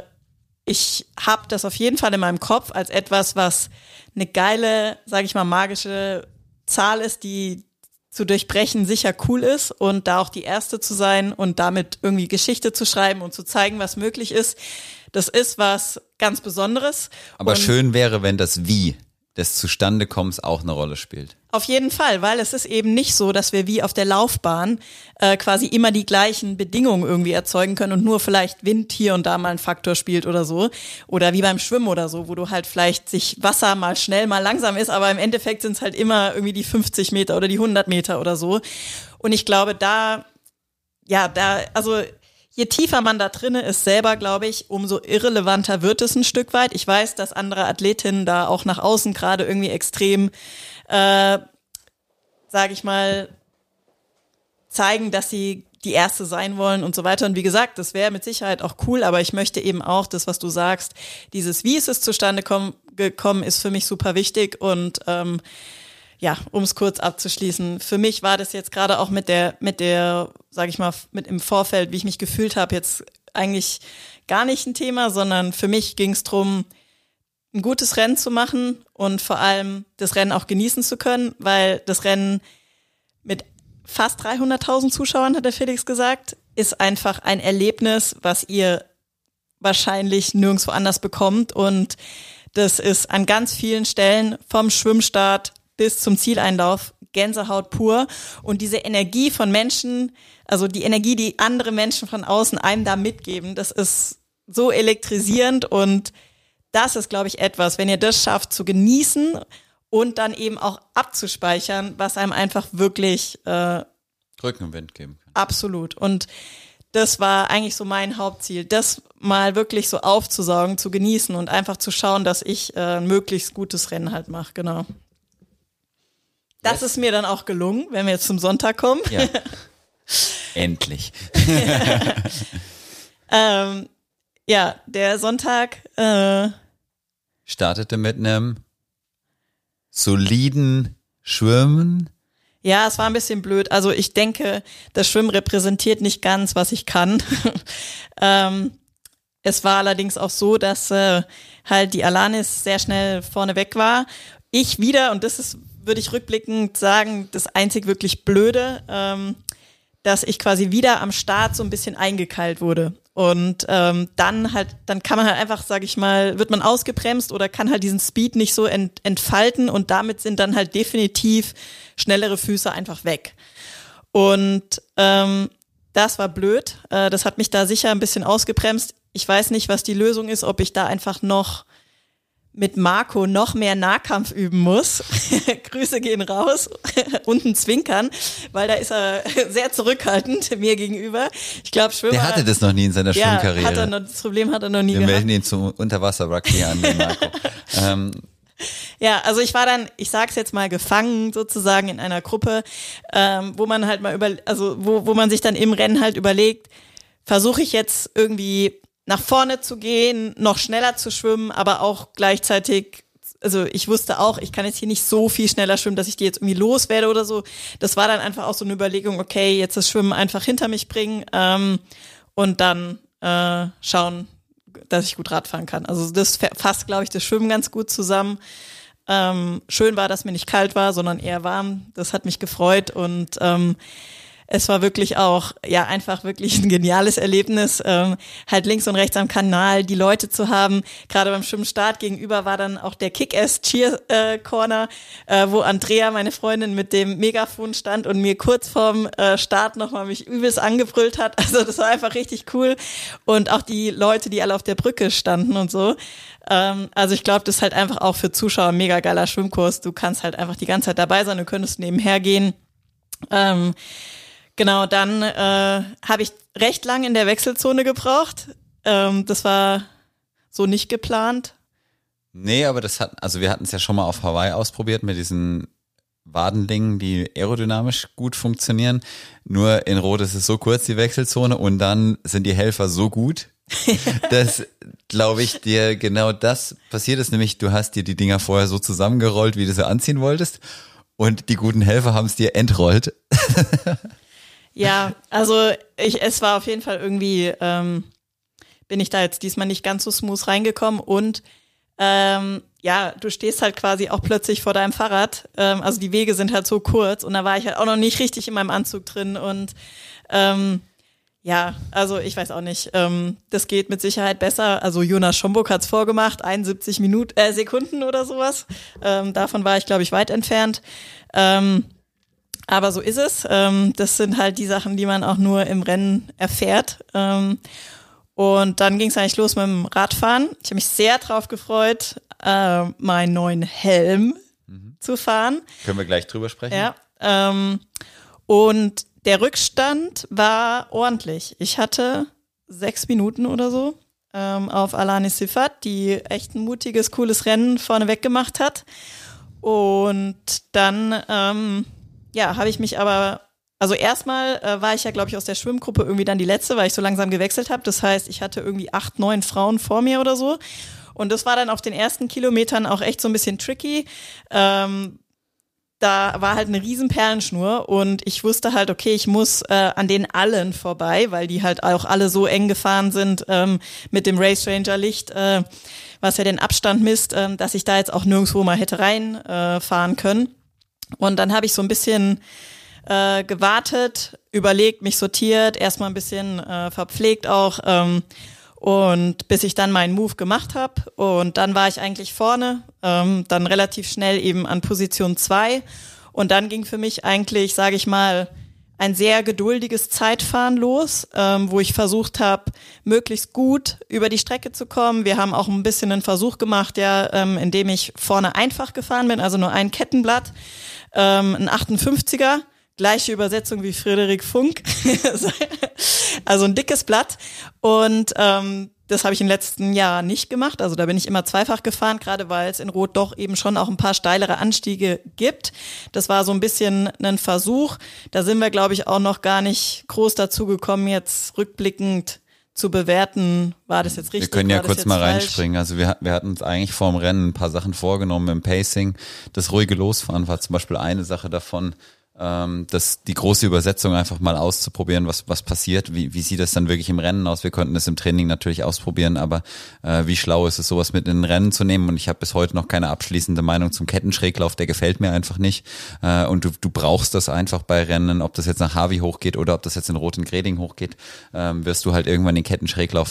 Speaker 2: ich habe das auf jeden Fall in meinem Kopf als etwas, was eine geile, sage ich mal, magische Zahl ist, die zu durchbrechen sicher cool ist und da auch die Erste zu sein und damit irgendwie Geschichte zu schreiben und zu zeigen, was möglich ist. Das ist was ganz Besonderes.
Speaker 1: Aber
Speaker 2: und
Speaker 1: schön wäre, wenn das Wie des Zustandekommens auch eine Rolle spielt.
Speaker 2: Auf jeden Fall, weil es ist eben nicht so, dass wir wie auf der Laufbahn äh, quasi immer die gleichen Bedingungen irgendwie erzeugen können und nur vielleicht Wind hier und da mal ein Faktor spielt oder so. Oder wie beim Schwimmen oder so, wo du halt vielleicht sich Wasser mal schnell, mal langsam ist, aber im Endeffekt sind es halt immer irgendwie die fünfzig Meter oder die hundert Meter oder so. Und ich glaube, da, ja, da, also je tiefer man da drinne ist selber, glaube ich, umso irrelevanter wird es ein Stück weit. Ich weiß, dass andere Athletinnen da auch nach außen gerade irgendwie extrem, äh, sage ich mal, zeigen, dass sie die Erste sein wollen und so weiter. Und wie gesagt, das wäre mit Sicherheit auch cool, aber ich möchte eben auch das, was du sagst, dieses, wie ist es zustande komm, gekommen, ist für mich super wichtig. Und ähm, ja, um es kurz abzuschließen, für mich war das jetzt gerade auch mit der, mit der, sage ich mal, mit im Vorfeld, wie ich mich gefühlt habe, jetzt eigentlich gar nicht ein Thema, sondern für mich ging es darum, ein gutes Rennen zu machen und vor allem das Rennen auch genießen zu können, weil das Rennen mit fast dreihunderttausend Zuschauern, hat der Felix gesagt, ist einfach ein Erlebnis, was ihr wahrscheinlich nirgendwo anders bekommt. Und das ist an ganz vielen Stellen vom Schwimmstart bis zum Zieleinlauf Gänsehaut pur. Und diese Energie von Menschen, also die Energie, die andere Menschen von außen einem da mitgeben, das ist so elektrisierend. Und das ist, glaube ich, etwas, wenn ihr das schafft zu genießen und dann eben auch abzuspeichern, was einem einfach wirklich äh,
Speaker 1: Rückenwind geben kann.
Speaker 2: Absolut. Und das war eigentlich so mein Hauptziel, das mal wirklich so aufzusaugen, zu genießen und einfach zu schauen, dass ich äh, ein möglichst gutes Rennen halt mache. Genau. Das yes. ist mir dann auch gelungen, wenn wir jetzt zum Sonntag kommen.
Speaker 1: Ja. Endlich.
Speaker 2: ähm, ja, der Sonntag äh,
Speaker 1: startete mit einem soliden Schwimmen.
Speaker 2: Ja, es war ein bisschen blöd. Also ich denke, das Schwimmen repräsentiert nicht ganz, was ich kann. ähm, es war allerdings auch so, dass äh, halt die Alanis sehr schnell vorne weg war. Ich wieder, und das ist, würde ich rückblickend sagen, das einzig wirklich Blöde, ähm, dass ich quasi wieder am Start so ein bisschen eingekeilt wurde. Und ähm, dann halt, dann kann man halt einfach, sag ich mal, wird man ausgebremst oder kann halt diesen Speed nicht so ent, entfalten und damit sind dann halt definitiv schnellere Füße einfach weg. Und ähm, das war blöd. Äh, das hat mich da sicher ein bisschen ausgebremst. Ich weiß nicht, was die Lösung ist, ob ich da einfach noch mit Marco noch mehr Nahkampf üben muss. Grüße gehen raus und ein Zwinkern, weil da ist er sehr zurückhaltend mir gegenüber. Ich glaube, Schwimmer...
Speaker 1: Der hatte das noch nie in seiner
Speaker 2: ja,
Speaker 1: Schwimmkarriere.
Speaker 2: Hat er noch, das Problem hat er noch nie
Speaker 1: Wir
Speaker 2: gehabt.
Speaker 1: melden ihn zum Unterwasser-Rugby an, den Marco. ähm,
Speaker 2: Ja, also ich war dann, ich sag's jetzt mal, gefangen sozusagen in einer Gruppe, ähm, wo man halt mal über, also wo, wo man sich dann im Rennen halt überlegt, versuche ich jetzt irgendwie nach vorne zu gehen, noch schneller zu schwimmen, aber auch gleichzeitig, also ich wusste auch, ich kann jetzt hier nicht so viel schneller schwimmen, dass ich die jetzt irgendwie loswerde oder so. Das war dann einfach auch so eine Überlegung, okay, jetzt das Schwimmen einfach hinter mich bringen ähm, und dann äh, schauen, dass ich gut Rad fahren kann. Also das fasst, glaube ich, das Schwimmen ganz gut zusammen. Ähm, schön war, dass mir nicht kalt war, sondern eher warm. Das hat mich gefreut und ähm, es war wirklich auch, ja, einfach wirklich ein geniales Erlebnis, ähm, halt links und rechts am Kanal die Leute zu haben. Gerade beim Schwimmstart gegenüber war dann auch der Kick-Ass-Cheer-Corner, äh, wo Andrea, meine Freundin, mit dem Megafon stand und mir kurz vorm äh, Start nochmal mich übelst angebrüllt hat. Also das war einfach richtig cool. Und auch die Leute, die alle auf der Brücke standen und so. Ähm, also ich glaube, das ist halt einfach auch für Zuschauer ein mega geiler Schwimmkurs. Du kannst halt einfach die ganze Zeit dabei sein, du könntest nebenher gehen. Ähm, Genau, dann äh, habe ich recht lang in der Wechselzone gebraucht. Ähm, das war so nicht geplant.
Speaker 1: Nee, aber das hat, also wir hatten es ja schon mal auf Hawaii ausprobiert mit diesen Wadendingen, die aerodynamisch gut funktionieren. Nur in Rot ist es so kurz, die Wechselzone, und dann sind die Helfer so gut, dass, glaube ich, dir genau das passiert ist. Nämlich, du hast dir die Dinger vorher so zusammengerollt, wie du sie anziehen wolltest, und die guten Helfer haben es dir entrollt.
Speaker 2: Ja, also ich, es war auf jeden Fall irgendwie, ähm, bin ich da jetzt diesmal nicht ganz so smooth reingekommen und ähm, ja, du stehst halt quasi auch plötzlich vor deinem Fahrrad, ähm, also die Wege sind halt so kurz und da war ich halt auch noch nicht richtig in meinem Anzug drin und ähm, ja, also ich weiß auch nicht, ähm, das geht mit Sicherheit besser, also Jonas Schomburg hat's vorgemacht, einundsiebzig Minuten, äh, Sekunden oder sowas, ähm, davon war ich glaube ich weit entfernt, ähm, aber so ist es. Ähm, das sind halt die Sachen, die man auch nur im Rennen erfährt. Ähm, und dann ging es eigentlich los mit dem Radfahren. Ich habe mich sehr drauf gefreut, äh, meinen neuen Helm mhm. zu fahren.
Speaker 1: Können wir gleich drüber sprechen?
Speaker 2: Ja. Ähm, und der Rückstand war ordentlich. Ich hatte sechs Minuten oder so ähm, auf Alani Sifat, die echt ein mutiges, cooles Rennen vorneweg gemacht hat. Und dann ähm, ja, habe ich mich aber, also erstmal äh, war ich ja, glaube ich, aus der Schwimmgruppe irgendwie dann die Letzte, weil ich so langsam gewechselt habe. Das heißt, ich hatte irgendwie acht, neun Frauen vor mir oder so. Und das war dann auf den ersten Kilometern auch echt so ein bisschen tricky. Ähm, da war halt eine riesen Perlenschnur und ich wusste halt, okay, ich muss äh, an den allen vorbei, weil die halt auch alle so eng gefahren sind ähm, mit dem Race Ranger Licht, äh, was ja den Abstand misst, äh, dass ich da jetzt auch nirgendwo mal hätte reinfahren äh, können. Und dann habe ich so ein bisschen äh, gewartet, überlegt, mich sortiert, erstmal ein bisschen äh, verpflegt auch ähm, und bis ich dann meinen Move gemacht habe. Und dann war ich eigentlich vorne, ähm, dann relativ schnell eben an Position zwei. Und dann ging für mich eigentlich, sage ich mal, ein sehr geduldiges Zeitfahren los, ähm, wo ich versucht habe, möglichst gut über die Strecke zu kommen. Wir haben auch ein bisschen einen Versuch gemacht, ja, ähm, in dem ich vorne einfach gefahren bin, also nur ein Kettenblatt. Ähm, ein achtundfünfziger, gleiche Übersetzung wie Frederik Funk, also ein dickes Blatt und ähm, das habe ich im letzten Jahr nicht gemacht, also da bin ich immer zweifach gefahren, gerade weil es in Rot doch eben schon auch ein paar steilere Anstiege gibt. Das war so ein bisschen ein Versuch, da sind wir glaube ich auch noch gar nicht groß dazu gekommen, jetzt rückblickend zu bewerten, war das jetzt richtig?
Speaker 1: Wir können ja
Speaker 2: war
Speaker 1: kurz mal
Speaker 2: falsch?
Speaker 1: reinspringen. Also wir, wir hatten uns eigentlich vor dem Rennen ein paar Sachen vorgenommen im Pacing. Das ruhige Losfahren war zum Beispiel eine Sache davon, ähm, das, die große Übersetzung einfach mal auszuprobieren, was was passiert, wie wie sieht das dann wirklich im Rennen aus. Wir konnten das im Training natürlich ausprobieren, aber äh, wie schlau ist es, sowas mit in ein Rennen zu nehmen, und ich habe bis heute noch keine abschließende Meinung zum Kettenschräglauf, der gefällt mir einfach nicht, äh, und du du brauchst das einfach bei Rennen, ob das jetzt nach Hawi hochgeht oder ob das jetzt in Rot in Greding hochgeht, ähm, wirst du halt irgendwann den Kettenschräglauf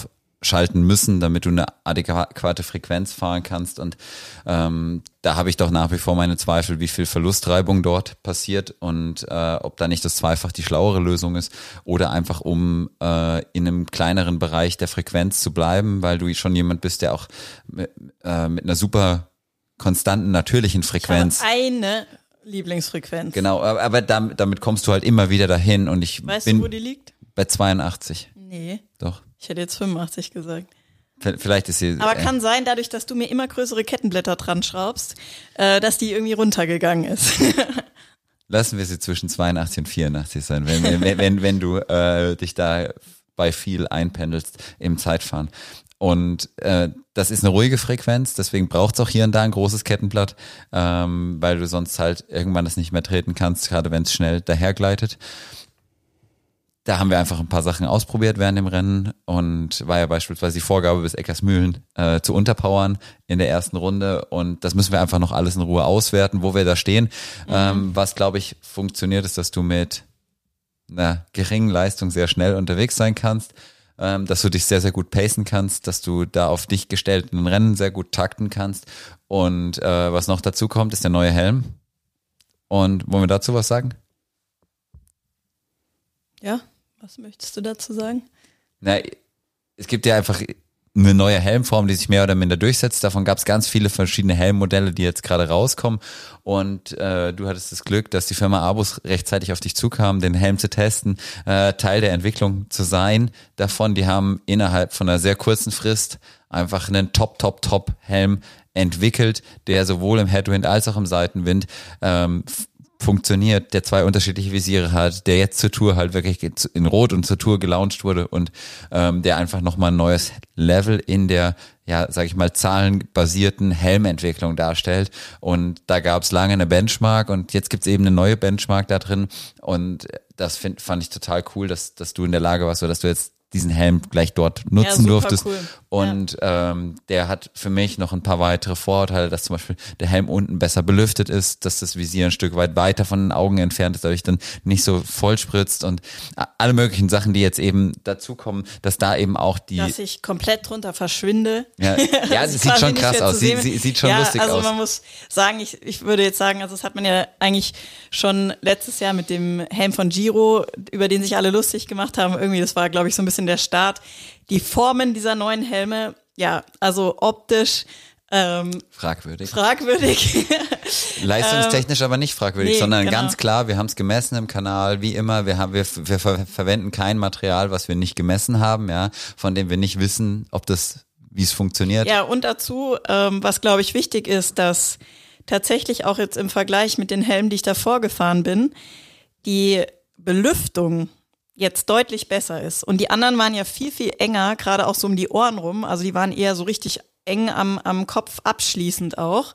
Speaker 1: schalten müssen, damit du eine adäquate Frequenz fahren kannst. Und ähm, da habe ich doch nach wie vor meine Zweifel, wie viel Verlustreibung dort passiert und äh, ob da nicht das zweifach die schlauere Lösung ist oder einfach um äh, in einem kleineren Bereich der Frequenz zu bleiben, weil du schon jemand bist, der auch mit, äh, mit einer super konstanten, natürlichen Frequenz.
Speaker 2: Ich habe eine Lieblingsfrequenz.
Speaker 1: Genau, aber, aber damit, damit kommst du halt immer wieder dahin und ich
Speaker 2: weißt
Speaker 1: bin
Speaker 2: du, wo die liegt?
Speaker 1: Bei zweiundachtzig.
Speaker 2: Nee.
Speaker 1: Doch.
Speaker 2: Ich hätte jetzt fünfundachtzig gesagt.
Speaker 1: Vielleicht ist sie.
Speaker 2: Aber
Speaker 1: äh,
Speaker 2: kann sein, dadurch, dass du mir immer größere Kettenblätter dran schraubst, äh, dass die irgendwie runtergegangen ist.
Speaker 1: Lassen wir sie zwischen zweiundachtzig und vierundachtzig sein, wenn, wenn, wenn, wenn du äh, dich da bei viel einpendelst im Zeitfahren. Und äh, das ist eine ruhige Frequenz, deswegen braucht es auch hier und da ein großes Kettenblatt, ähm, weil du sonst halt irgendwann das nicht mehr treten kannst, gerade wenn es schnell dahergleitet. Da haben wir einfach ein paar Sachen ausprobiert während dem Rennen und war ja beispielsweise die Vorgabe bis Eckersmühlen äh, zu unterpowern in der ersten Runde und das müssen wir einfach noch alles in Ruhe auswerten, wo wir da stehen. Mhm. Ähm, was, glaube ich, funktioniert ist, dass du mit einer geringen Leistung sehr schnell unterwegs sein kannst, ähm, dass du dich sehr, sehr gut pacen kannst, dass du da auf dich gestellten Rennen sehr gut takten kannst und äh, was noch dazu kommt, ist der neue Helm. Und wollen wir dazu was sagen?
Speaker 2: Ja. Was möchtest du dazu sagen?
Speaker 1: Na, es gibt ja einfach eine neue Helmform, die sich mehr oder minder durchsetzt. Davon gab es ganz viele verschiedene Helmmodelle, die jetzt gerade rauskommen. Und äh, du hattest das Glück, dass die Firma Abus rechtzeitig auf dich zukam, den Helm zu testen, äh, Teil der Entwicklung zu sein davon. Die haben innerhalb von einer sehr kurzen Frist einfach einen Top, Top, Top Helm entwickelt, der sowohl im Headwind als auch im Seitenwind ähm, funktioniert, der zwei unterschiedliche Visiere hat, der jetzt zur Tour halt wirklich in Rot und zur Tour gelauncht wurde und ähm, der einfach nochmal ein neues Level in der, ja, sag ich mal, zahlenbasierten Helmentwicklung darstellt. Und da gab es lange eine Benchmark und jetzt gibt es eben eine neue Benchmark da drin und das find, fand ich total cool, dass, dass du in der Lage warst, oder dass du jetzt diesen Helm gleich dort nutzen
Speaker 2: ja,
Speaker 1: durftest.
Speaker 2: Cool.
Speaker 1: Und
Speaker 2: ja.
Speaker 1: ähm, der hat für mich noch ein paar weitere Vorteile, dass zum Beispiel der Helm unten besser belüftet ist, dass das Visier ein Stück weit weiter von den Augen entfernt ist, dadurch dann nicht so voll spritzt und alle möglichen Sachen, die jetzt eben dazukommen, dass da eben auch die...
Speaker 2: Dass ich komplett drunter verschwinde.
Speaker 1: Ja, ja sie sieht schon krass aus, sie, sie sieht schon
Speaker 2: ja,
Speaker 1: lustig
Speaker 2: also
Speaker 1: aus.
Speaker 2: Also man muss sagen, ich, ich würde jetzt sagen, also das hat man ja eigentlich schon letztes Jahr mit dem Helm von Giro, über den sich alle lustig gemacht haben, irgendwie, das war, glaube ich, so ein bisschen der Start. Die Formen dieser neuen Helme, ja, also optisch ähm,
Speaker 1: fragwürdig.
Speaker 2: Fragwürdig.
Speaker 1: Leistungstechnisch ähm, aber nicht fragwürdig,
Speaker 2: nee,
Speaker 1: sondern
Speaker 2: genau.
Speaker 1: ganz klar, wir haben es gemessen im Kanal, wie immer, wir haben wir, wir ver- verwenden kein Material, was wir nicht gemessen haben, ja, von dem wir nicht wissen, ob das, wie es funktioniert.
Speaker 2: Ja, und dazu, ähm, was glaube ich wichtig ist, dass tatsächlich auch jetzt im Vergleich mit den Helmen, die ich davor gefahren bin, die Belüftung jetzt deutlich besser ist. Und die anderen waren ja viel, viel enger, gerade auch so um die Ohren rum. Also die waren eher so richtig eng am, am Kopf abschließend auch.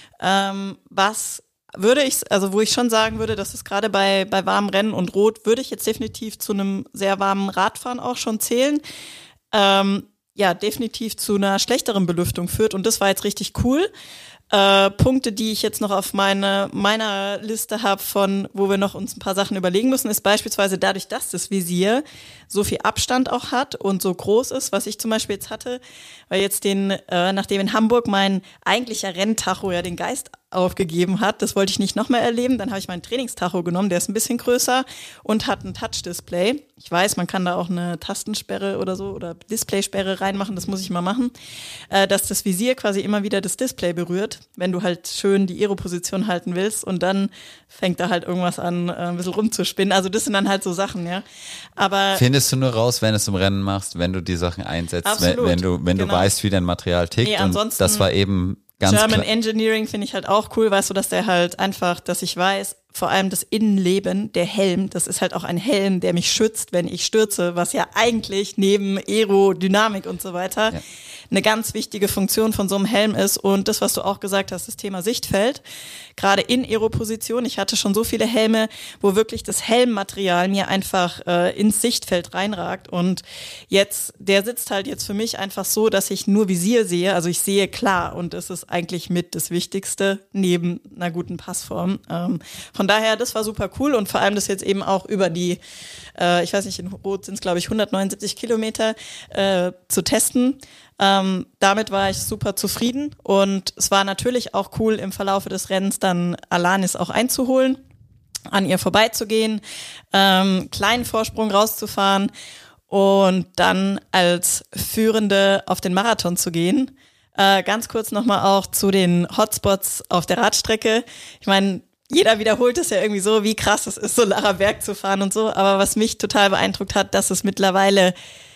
Speaker 2: Ähm, was würde ich, also wo ich schon sagen würde, dass es gerade bei, bei warmem Rennen und Rot, würde ich jetzt definitiv zu einem sehr warmen Radfahren auch schon zählen. Ähm, ja, definitiv zu einer schlechteren Belüftung führt. Und das war jetzt richtig cool. Äh, Punkte, die ich jetzt noch auf meine meiner Liste habe von, wo wir noch uns ein paar Sachen überlegen müssen, ist beispielsweise dadurch, dass das Visier so viel Abstand auch hat und so groß ist, was ich zum Beispiel jetzt hatte, weil jetzt den, äh, nachdem in Hamburg mein eigentlicher Renntacho ja den Geist aufgegeben hat, das wollte ich nicht noch mehr erleben, dann habe ich meinen Trainingstacho genommen, der ist ein bisschen größer und hat ein Touch-Display. Ich weiß, man kann da auch eine Tastensperre oder so oder Displaysperre reinmachen, das muss ich mal machen, äh, dass das Visier quasi immer wieder das Display berührt, wenn du halt schön die Aero-Position halten willst und dann fängt da halt irgendwas an, äh, ein bisschen rumzuspinnen. Also das sind dann halt so Sachen, ja. Aber
Speaker 1: findest du nur raus, wenn du es im Rennen machst, wenn du die Sachen einsetzt,
Speaker 2: absolut,
Speaker 1: wenn, wenn du wenn
Speaker 2: genau.
Speaker 1: du weißt, wie dein Material tickt.
Speaker 2: Nee,
Speaker 1: und das war eben ganz
Speaker 2: German
Speaker 1: klar.
Speaker 2: Engineering finde ich halt auch cool, weißt du, dass der halt einfach, dass ich weiß, vor allem das Innenleben, der Helm, das ist halt auch ein Helm, der mich schützt, wenn ich stürze, was ja eigentlich neben Aerodynamik und so weiter ja. eine ganz wichtige Funktion von so einem Helm ist. Und das, was du auch gesagt hast, das Thema Sichtfeld, gerade in Aero-Position, ich hatte schon so viele Helme, wo wirklich das Helmmaterial mir einfach äh, ins Sichtfeld reinragt. Und jetzt, der sitzt halt jetzt für mich einfach so, dass ich nur Visier sehe, also ich sehe klar und das ist eigentlich mit das Wichtigste neben einer guten Passform. Ähm, von daher, das war super cool und vor allem das jetzt eben auch über die äh, ich weiß nicht, in Rot sind es glaube ich hundertneunundsiebzig Kilometer, äh, zu testen. Ähm, damit war ich super zufrieden und es war natürlich auch cool im Verlaufe des Rennens dann Alanis auch einzuholen, an ihr vorbeizugehen, ähm, kleinen Vorsprung rauszufahren und dann als Führende auf den Marathon zu gehen. Äh, ganz kurz nochmal auch zu den Hotspots auf der Radstrecke. Ich meine, jeder wiederholt es ja irgendwie so, wie krass es ist, so Lara Berg zu fahren und so. Aber was mich total beeindruckt hat, dass es mittlerweile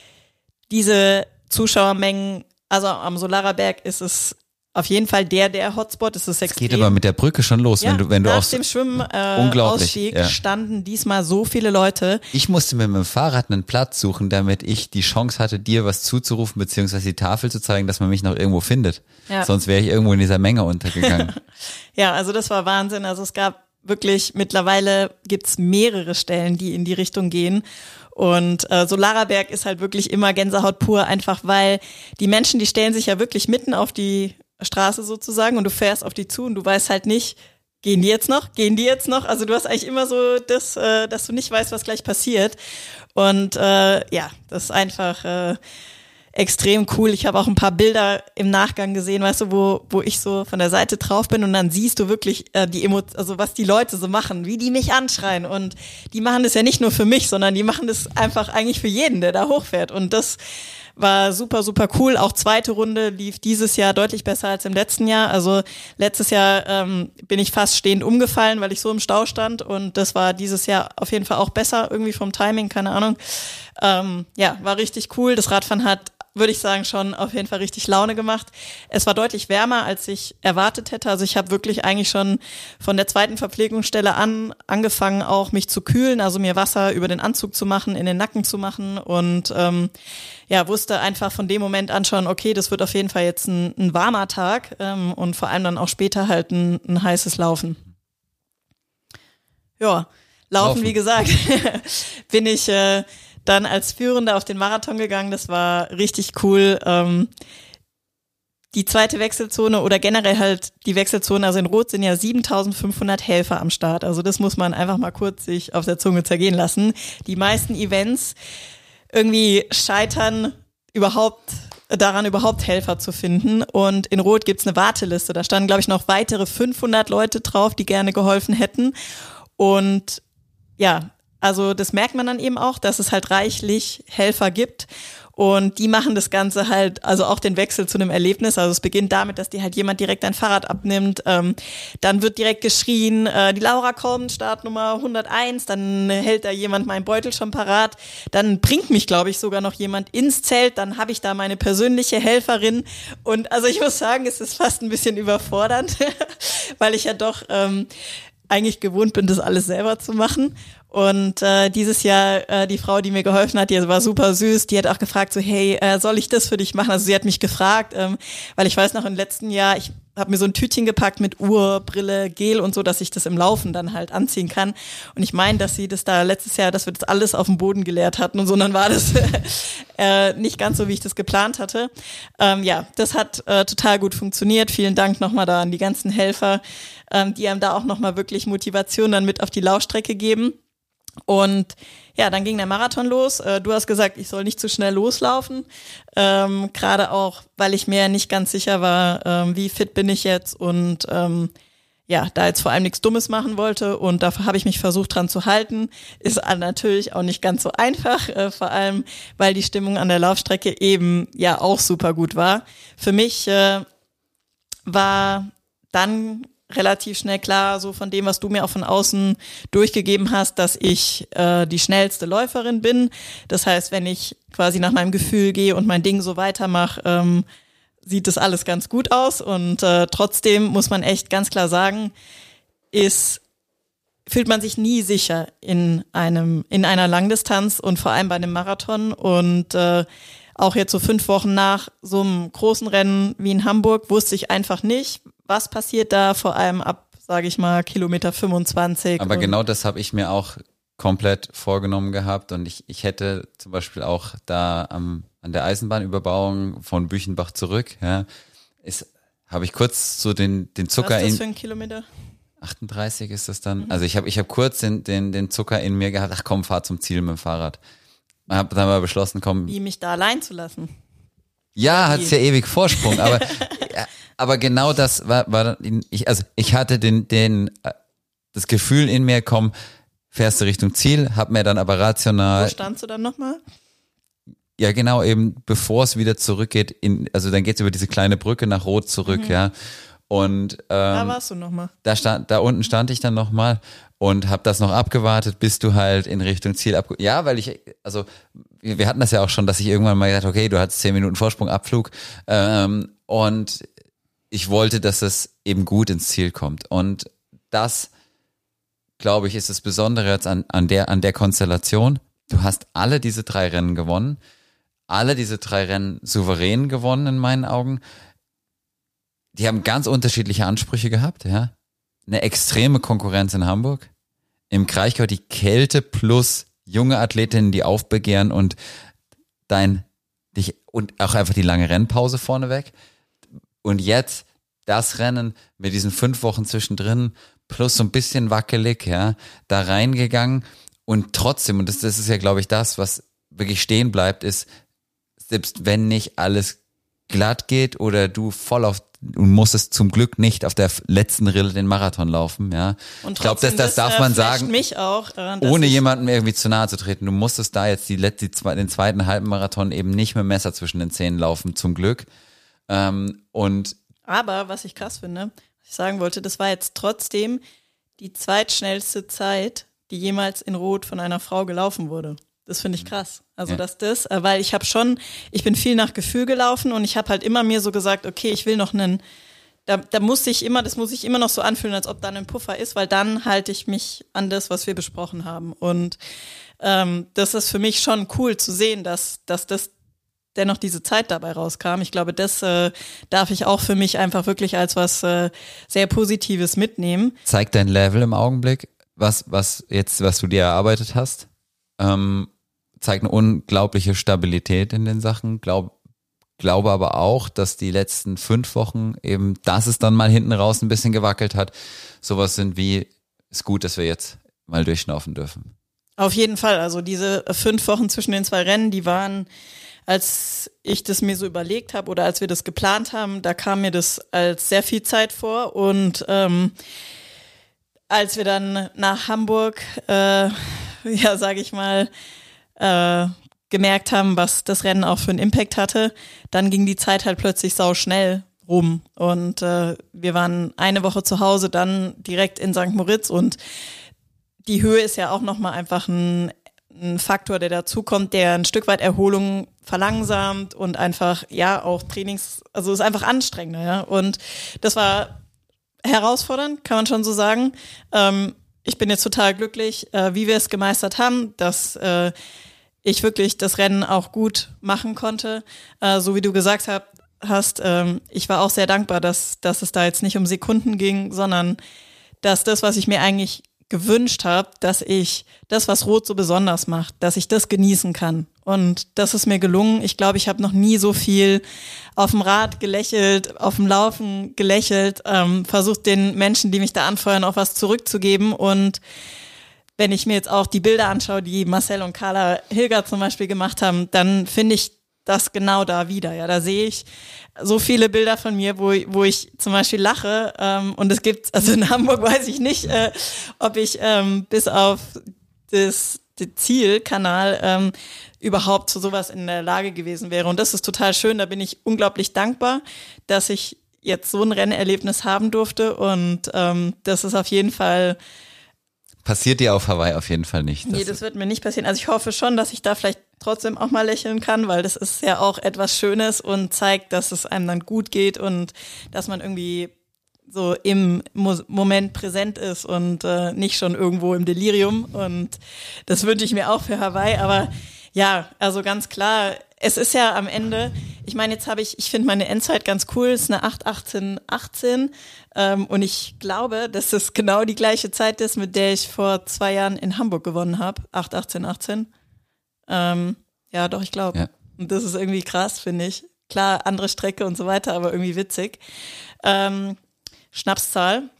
Speaker 2: diese Zuschauermengen, also am Solarer Berg ist es auf jeden Fall der, der Hotspot, ist es extrem.
Speaker 1: Geht aber mit der Brücke schon los,
Speaker 2: ja,
Speaker 1: wenn du, wenn du
Speaker 2: nach
Speaker 1: auch
Speaker 2: dem Schwimmen äh,
Speaker 1: unglaublich,
Speaker 2: Ausstieg
Speaker 1: ja.
Speaker 2: standen diesmal so viele Leute.
Speaker 1: Ich musste mit meinem Fahrrad einen Platz suchen, damit ich die Chance hatte, dir was zuzurufen, beziehungsweise die Tafel zu zeigen, dass man mich noch irgendwo findet.
Speaker 2: Ja.
Speaker 1: Sonst wäre ich irgendwo in dieser Menge untergegangen.
Speaker 2: Ja, also das war Wahnsinn. Also es gab wirklich, mittlerweile gibt's mehrere Stellen, die in die Richtung gehen. Und äh, Solarer Berg ist halt wirklich immer Gänsehaut pur, einfach weil die Menschen, die stellen sich ja wirklich mitten auf die Straße sozusagen und du fährst auf die zu und du weißt halt nicht, gehen die jetzt noch, gehen die jetzt noch? Also du hast eigentlich immer so das, äh, dass du nicht weißt, was gleich passiert. Und äh, ja, das ist einfach äh, extrem cool. Ich habe auch ein paar Bilder im Nachgang gesehen, weißt du, wo wo ich so von der Seite drauf bin und dann siehst du wirklich äh, die Emo- also was die Leute so machen, wie die mich anschreien und die machen das ja nicht nur für mich, sondern die machen das einfach eigentlich für jeden, der da hochfährt und das war super, super cool. Auch zweite Runde lief dieses Jahr deutlich besser als im letzten Jahr. Also letztes Jahr ähm, bin ich fast stehend umgefallen, weil ich so im Stau stand und das war dieses Jahr auf jeden Fall auch besser, irgendwie vom Timing, keine Ahnung. Ähm, ja, war richtig cool. Das Radfahren hat, würde ich sagen, schon auf jeden Fall richtig Laune gemacht. Es war deutlich wärmer, als ich erwartet hätte. Also ich habe wirklich eigentlich schon von der zweiten Verpflegungsstelle an angefangen, auch mich zu kühlen, also mir Wasser über den Anzug zu machen, in den Nacken zu machen und ähm, ja, wusste einfach von dem Moment an schon, okay, das wird auf jeden Fall jetzt ein, ein warmer Tag ähm, und vor allem dann auch später halt ein, ein heißes Laufen. Ja, Laufen, Laufen. Wie gesagt, bin ich äh, dann als Führende auf den Marathon gegangen. Das war richtig cool. Ähm, die zweite Wechselzone oder generell halt die Wechselzone, also in Rot sind ja siebentausendfünfhundert Helfer am Start. Also das muss man einfach mal kurz sich auf der Zunge zergehen lassen. Die meisten Events irgendwie scheitern überhaupt daran, überhaupt Helfer zu finden. Und in Rot gibt's eine Warteliste. Da standen, glaube ich, noch weitere fünfhundert Leute drauf, die gerne geholfen hätten. Und ja, also das merkt man dann eben auch, dass es halt reichlich Helfer gibt und die machen das Ganze halt, also auch den Wechsel zu einem Erlebnis. Also es beginnt damit, dass dir halt jemand direkt dein Fahrrad abnimmt, ähm, dann wird direkt geschrien, äh, die Laura kommt, Startnummer hunderteins, dann hält da jemand meinen Beutel schon parat, dann bringt mich, glaube ich, sogar noch jemand ins Zelt, dann habe ich da meine persönliche Helferin und also ich muss sagen, es ist fast ein bisschen überfordernd, weil ich ja doch ähm, eigentlich gewohnt bin, das alles selber zu machen. Und äh, dieses Jahr, äh, die Frau, die mir geholfen hat, die war super süß, die hat auch gefragt, so hey, äh, soll ich das für dich machen? Also sie hat mich gefragt, ähm, weil ich weiß noch, im letzten Jahr, ich habe mir so ein Tütchen gepackt mit Uhr, Brille, Gel und so, dass ich das im Laufen dann halt anziehen kann. Und ich meine, dass sie das da letztes Jahr, dass wir das alles auf dem Boden geleert hatten und so, und dann war das äh, nicht ganz so, wie ich das geplant hatte. Ähm, ja, das hat äh, total gut funktioniert. Vielen Dank nochmal da an die ganzen Helfer, ähm, die einem da auch nochmal wirklich Motivation dann mit auf die Laufstrecke geben. Und ja, dann ging der Marathon los. Äh, du hast gesagt, ich soll nicht zu schnell loslaufen. Ähm, gerade auch, weil ich mir nicht ganz sicher war, ähm, wie fit bin ich jetzt und ähm, ja, da jetzt vor allem nichts Dummes machen wollte. Und dafür habe ich mich versucht dran zu halten. Ist natürlich auch nicht ganz so einfach, äh, vor allem, weil die Stimmung an der Laufstrecke eben ja auch super gut war. Für mich äh, war dann relativ schnell klar, so von dem, was du mir auch von außen durchgegeben hast, dass ich äh, die schnellste Läuferin bin. Das heißt, wenn ich quasi nach meinem Gefühl gehe und mein Ding so weitermache, ähm, sieht das alles ganz gut aus. Und äh, trotzdem muss man echt ganz klar sagen, ist fühlt man sich nie sicher in einem in einer Langdistanz und vor allem bei einem Marathon. Und äh, auch jetzt so fünf Wochen nach so einem großen Rennen wie in Hamburg wusste ich einfach nicht, was passiert da, vor allem ab, sage ich mal, Kilometer fünfundzwanzig.
Speaker 1: Aber genau das habe ich mir auch komplett vorgenommen gehabt und ich, ich hätte zum Beispiel auch da am, an der Eisenbahnüberbauung von Büchenbach zurück, ja, ist, habe ich kurz so den, den Zucker
Speaker 2: was ist das
Speaker 1: in...
Speaker 2: für ein Kilometer?
Speaker 1: achtunddreißig ist das dann. Mhm. Also ich habe ich hab kurz den, den, den Zucker in mir gehabt, ach komm, fahr zum Ziel mit dem Fahrrad. Hab dann mal beschlossen, komm.
Speaker 2: Wie, mich da allein zu lassen?
Speaker 1: Ja, hat es ja ewig Vorsprung, aber, aber genau das war, war ich, also ich hatte den, den, das Gefühl in mir, komm, fährst du Richtung Ziel, hab mir dann aber rational.
Speaker 2: Wo standst du dann nochmal?
Speaker 1: Ja, genau, eben bevor es wieder zurückgeht, in, also dann geht's über diese kleine Brücke nach Rot zurück, mhm. ja. Und ähm,
Speaker 2: da warst du nochmal.
Speaker 1: Da stand, da unten stand ich dann nochmal und habe das noch abgewartet, bis du halt in Richtung Ziel ab. Ja, weil ich, also wir, wir hatten das ja auch schon, dass ich irgendwann mal gesagt, okay, du hattest zehn Minuten Vorsprung, Abflug, ähm, und ich wollte, dass es eben gut ins Ziel kommt. Und das, glaube ich, ist das Besondere jetzt an, an der, an der Konstellation. Du hast alle diese drei Rennen gewonnen, alle diese drei Rennen souverän gewonnen in meinen Augen. Die haben ganz unterschiedliche Ansprüche gehabt, ja. Eine extreme Konkurrenz in Hamburg. Im Kraichgau die Kälte plus junge Athletinnen, die aufbegehren und dein, dich, und auch einfach die lange Rennpause vorneweg. Und jetzt das Rennen mit diesen fünf Wochen zwischendrin plus so ein bisschen wackelig, ja, da reingegangen und trotzdem, und das, das ist ja, glaube ich, das, was wirklich stehen bleibt, ist, selbst wenn nicht alles glatt geht oder du voll auf und musstest zum Glück nicht auf der letzten Rille den Marathon laufen, ja.
Speaker 2: Und
Speaker 1: ich glaube, das, das darf man sagen,
Speaker 2: mich auch, äh,
Speaker 1: ohne jemandem irgendwie zu nahe zu treten. Du musstest da jetzt die, die, den zweiten Halbmarathon eben nicht mit dem Messer zwischen den Zähnen laufen, zum Glück. Ähm, und
Speaker 2: aber was ich krass finde, was ich sagen wollte, das war jetzt trotzdem die zweitschnellste Zeit, die jemals in Rot von einer Frau gelaufen wurde. Das finde ich krass. Also, ja. dass das, weil ich habe schon, ich bin viel nach Gefühl gelaufen und ich habe halt immer mir so gesagt, okay, ich will noch einen, da, da muss ich immer, das muss ich immer noch so anfühlen, als ob da ein Puffer ist, weil dann halte ich mich an das, was wir besprochen haben. Und ähm, das ist für mich schon cool zu sehen, dass, dass das dennoch diese Zeit dabei rauskam. Ich glaube, das äh, darf ich auch für mich einfach wirklich als was äh, sehr Positives mitnehmen.
Speaker 1: Zeigt dein Level im Augenblick, was, was jetzt, was du dir erarbeitet hast? Ähm, zeigt eine unglaubliche Stabilität in den Sachen. Glaub, glaube aber auch, dass die letzten fünf Wochen eben, dass es dann mal hinten raus ein bisschen gewackelt hat, sowas sind wie, ist gut, dass wir jetzt mal durchschnaufen dürfen.
Speaker 2: Auf jeden Fall. Also diese fünf Wochen zwischen den zwei Rennen, die waren, als ich das mir so überlegt habe oder als wir das geplant haben, da kam mir das als sehr viel Zeit vor. Und ähm, als wir dann nach Hamburg, äh, ja, sage ich mal, äh, gemerkt haben, was das Rennen auch für einen Impact hatte, dann ging die Zeit halt plötzlich sau schnell rum. Und äh, wir waren eine Woche zu Hause, dann direkt in Sankt Moritz. Und die Höhe ist ja auch nochmal einfach ein, ein Faktor, der dazukommt, der ein Stück weit Erholung verlangsamt und einfach, ja, auch Trainings, also ist einfach anstrengender, ja. Und das war herausfordernd, kann man schon so sagen. Ähm, ich bin jetzt total glücklich, äh, wie wir es gemeistert haben, dass äh, ich wirklich das Rennen auch gut machen konnte. Äh, so wie du gesagt hab, hast, ähm, ich war auch sehr dankbar, dass, dass es da jetzt nicht um Sekunden ging, sondern dass das, was ich mir eigentlich gewünscht habe, dass ich das, was Rot so besonders macht, dass ich das genießen kann. Und das ist mir gelungen. Ich glaube, ich habe noch nie so viel auf dem Rad gelächelt, auf dem Laufen gelächelt, ähm, versucht den Menschen, die mich da anfeuern, auch was zurückzugeben. Und wenn ich mir jetzt auch die Bilder anschaue, die Marcel und Carla Hilger zum Beispiel gemacht haben, dann finde ich das genau da wieder. Ja, da sehe ich so viele Bilder von mir, wo, wo ich zum Beispiel lache. Ähm, und es gibt, also in Hamburg weiß ich nicht, äh, ob ich ähm, bis auf das, den Zielkanal ähm, überhaupt zu sowas in der Lage gewesen wäre. Und das ist total schön. Da bin ich unglaublich dankbar, dass ich jetzt so ein Rennerlebnis haben durfte. Und ähm, das ist auf jeden Fall
Speaker 1: passiert dir auf Hawaii auf jeden Fall nicht.
Speaker 2: Nee, das wird mir nicht passieren. Also ich hoffe schon, dass ich da vielleicht trotzdem auch mal lächeln kann, weil das ist ja auch etwas Schönes und zeigt, dass es einem dann gut geht und dass man irgendwie so im Mo- Moment präsent ist und äh, nicht schon irgendwo im Delirium. Und das wünsche ich mir auch für Hawaii. Aber ja, also ganz klar, es ist ja am Ende, ich meine, jetzt habe ich, ich finde meine Endzeit ganz cool, es ist eine acht achtzehn achtzehn ähm, und ich glaube, dass es genau die gleiche Zeit ist, mit der ich vor zwei Jahren in Hamburg gewonnen habe, acht achtzehn achtzehn. Ähm, ja, doch, ich glaube. Ja. Und das ist irgendwie krass, finde ich. Klar, andere Strecke und so weiter, aber irgendwie witzig. Ähm, Schnapszahl.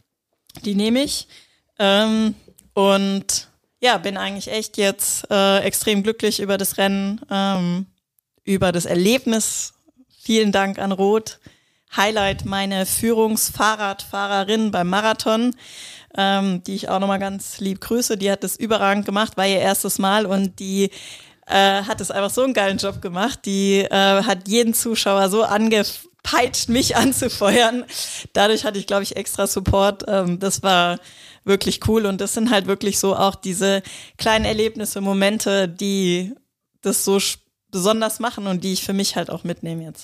Speaker 2: Die nehme ich. Ähm, und ja, bin eigentlich echt jetzt äh, extrem glücklich über das Rennen, ähm, über das Erlebnis. Vielen Dank an Rot. Highlight meine Führungsfahrradfahrerin beim Marathon, ähm, die ich auch nochmal ganz lieb grüße. Die hat das überragend gemacht, war ihr erstes Mal und die äh, hat es einfach so einen geilen Job gemacht. Die äh, hat jeden Zuschauer so angepeitscht, mich anzufeuern. Dadurch hatte ich, glaube ich, extra Support. Ähm, das war wirklich cool und das sind halt wirklich so auch diese kleinen Erlebnisse, Momente, die das so besonders machen und die ich für mich halt auch mitnehme jetzt.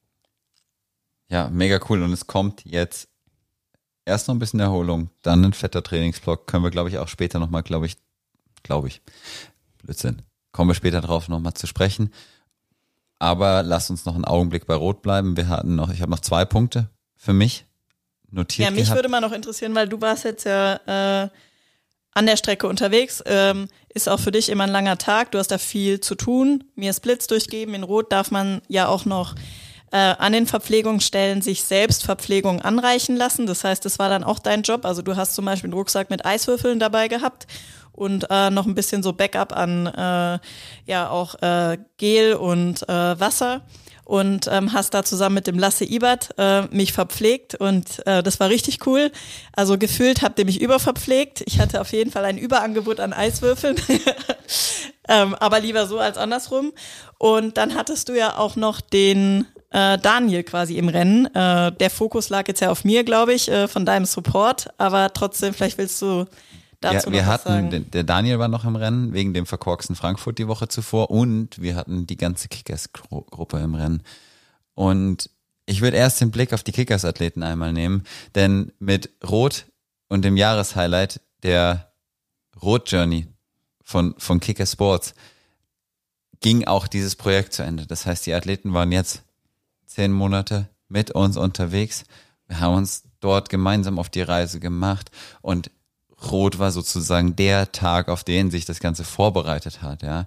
Speaker 1: Ja, mega cool und es kommt jetzt erst noch ein bisschen Erholung, dann ein fetter Trainingsblock, können wir glaube ich auch später nochmal, glaube ich, glaube ich, Blödsinn, kommen wir später drauf nochmal zu sprechen, aber lass uns noch einen Augenblick bei Rot bleiben, wir hatten noch, ich habe noch zwei Punkte für mich notiert.
Speaker 2: Ja, mich
Speaker 1: gehabt.
Speaker 2: würde mal noch interessieren, weil du warst jetzt ja äh, an der Strecke unterwegs, ähm, ist auch für dich immer ein langer Tag, du hast da viel zu tun, mir Splits durchgeben, in Rot darf man ja auch noch äh, an den Verpflegungsstellen sich selbst Verpflegung anreichen lassen, das heißt, das war dann auch dein Job, also du hast zum Beispiel einen Rucksack mit Eiswürfeln dabei gehabt und äh, noch ein bisschen so Backup an äh, ja auch äh, Gel und äh, Wasser. Und ähm, hast da zusammen mit dem Lasse Ibert äh, mich verpflegt und äh, das war richtig cool. Also gefühlt habt ihr mich überverpflegt. Ich hatte auf jeden Fall ein Überangebot an Eiswürfeln, ähm, aber lieber so als andersrum. Und dann hattest du ja auch noch den äh, Daniel quasi im Rennen. Äh, der Fokus lag jetzt ja auf mir, glaube ich, äh, von deinem Support, aber trotzdem, vielleicht willst du dazu
Speaker 1: ja, wir
Speaker 2: noch was
Speaker 1: hatten,
Speaker 2: sagen.
Speaker 1: Der Daniel war noch im Rennen, wegen dem verkorksten Frankfurt die Woche zuvor und wir hatten die ganze Kickers-Gruppe im Rennen. Und ich würde erst den Blick auf die Kickers-Athleten einmal nehmen, denn mit Rot und dem Jahreshighlight der Rot-Journey von, von Kickers Sports ging auch dieses Projekt zu Ende. Das heißt, die Athleten waren jetzt zehn Monate mit uns unterwegs. Wir haben uns dort gemeinsam auf die Reise gemacht und Rot war sozusagen der Tag, auf den sich das Ganze vorbereitet hat, ja.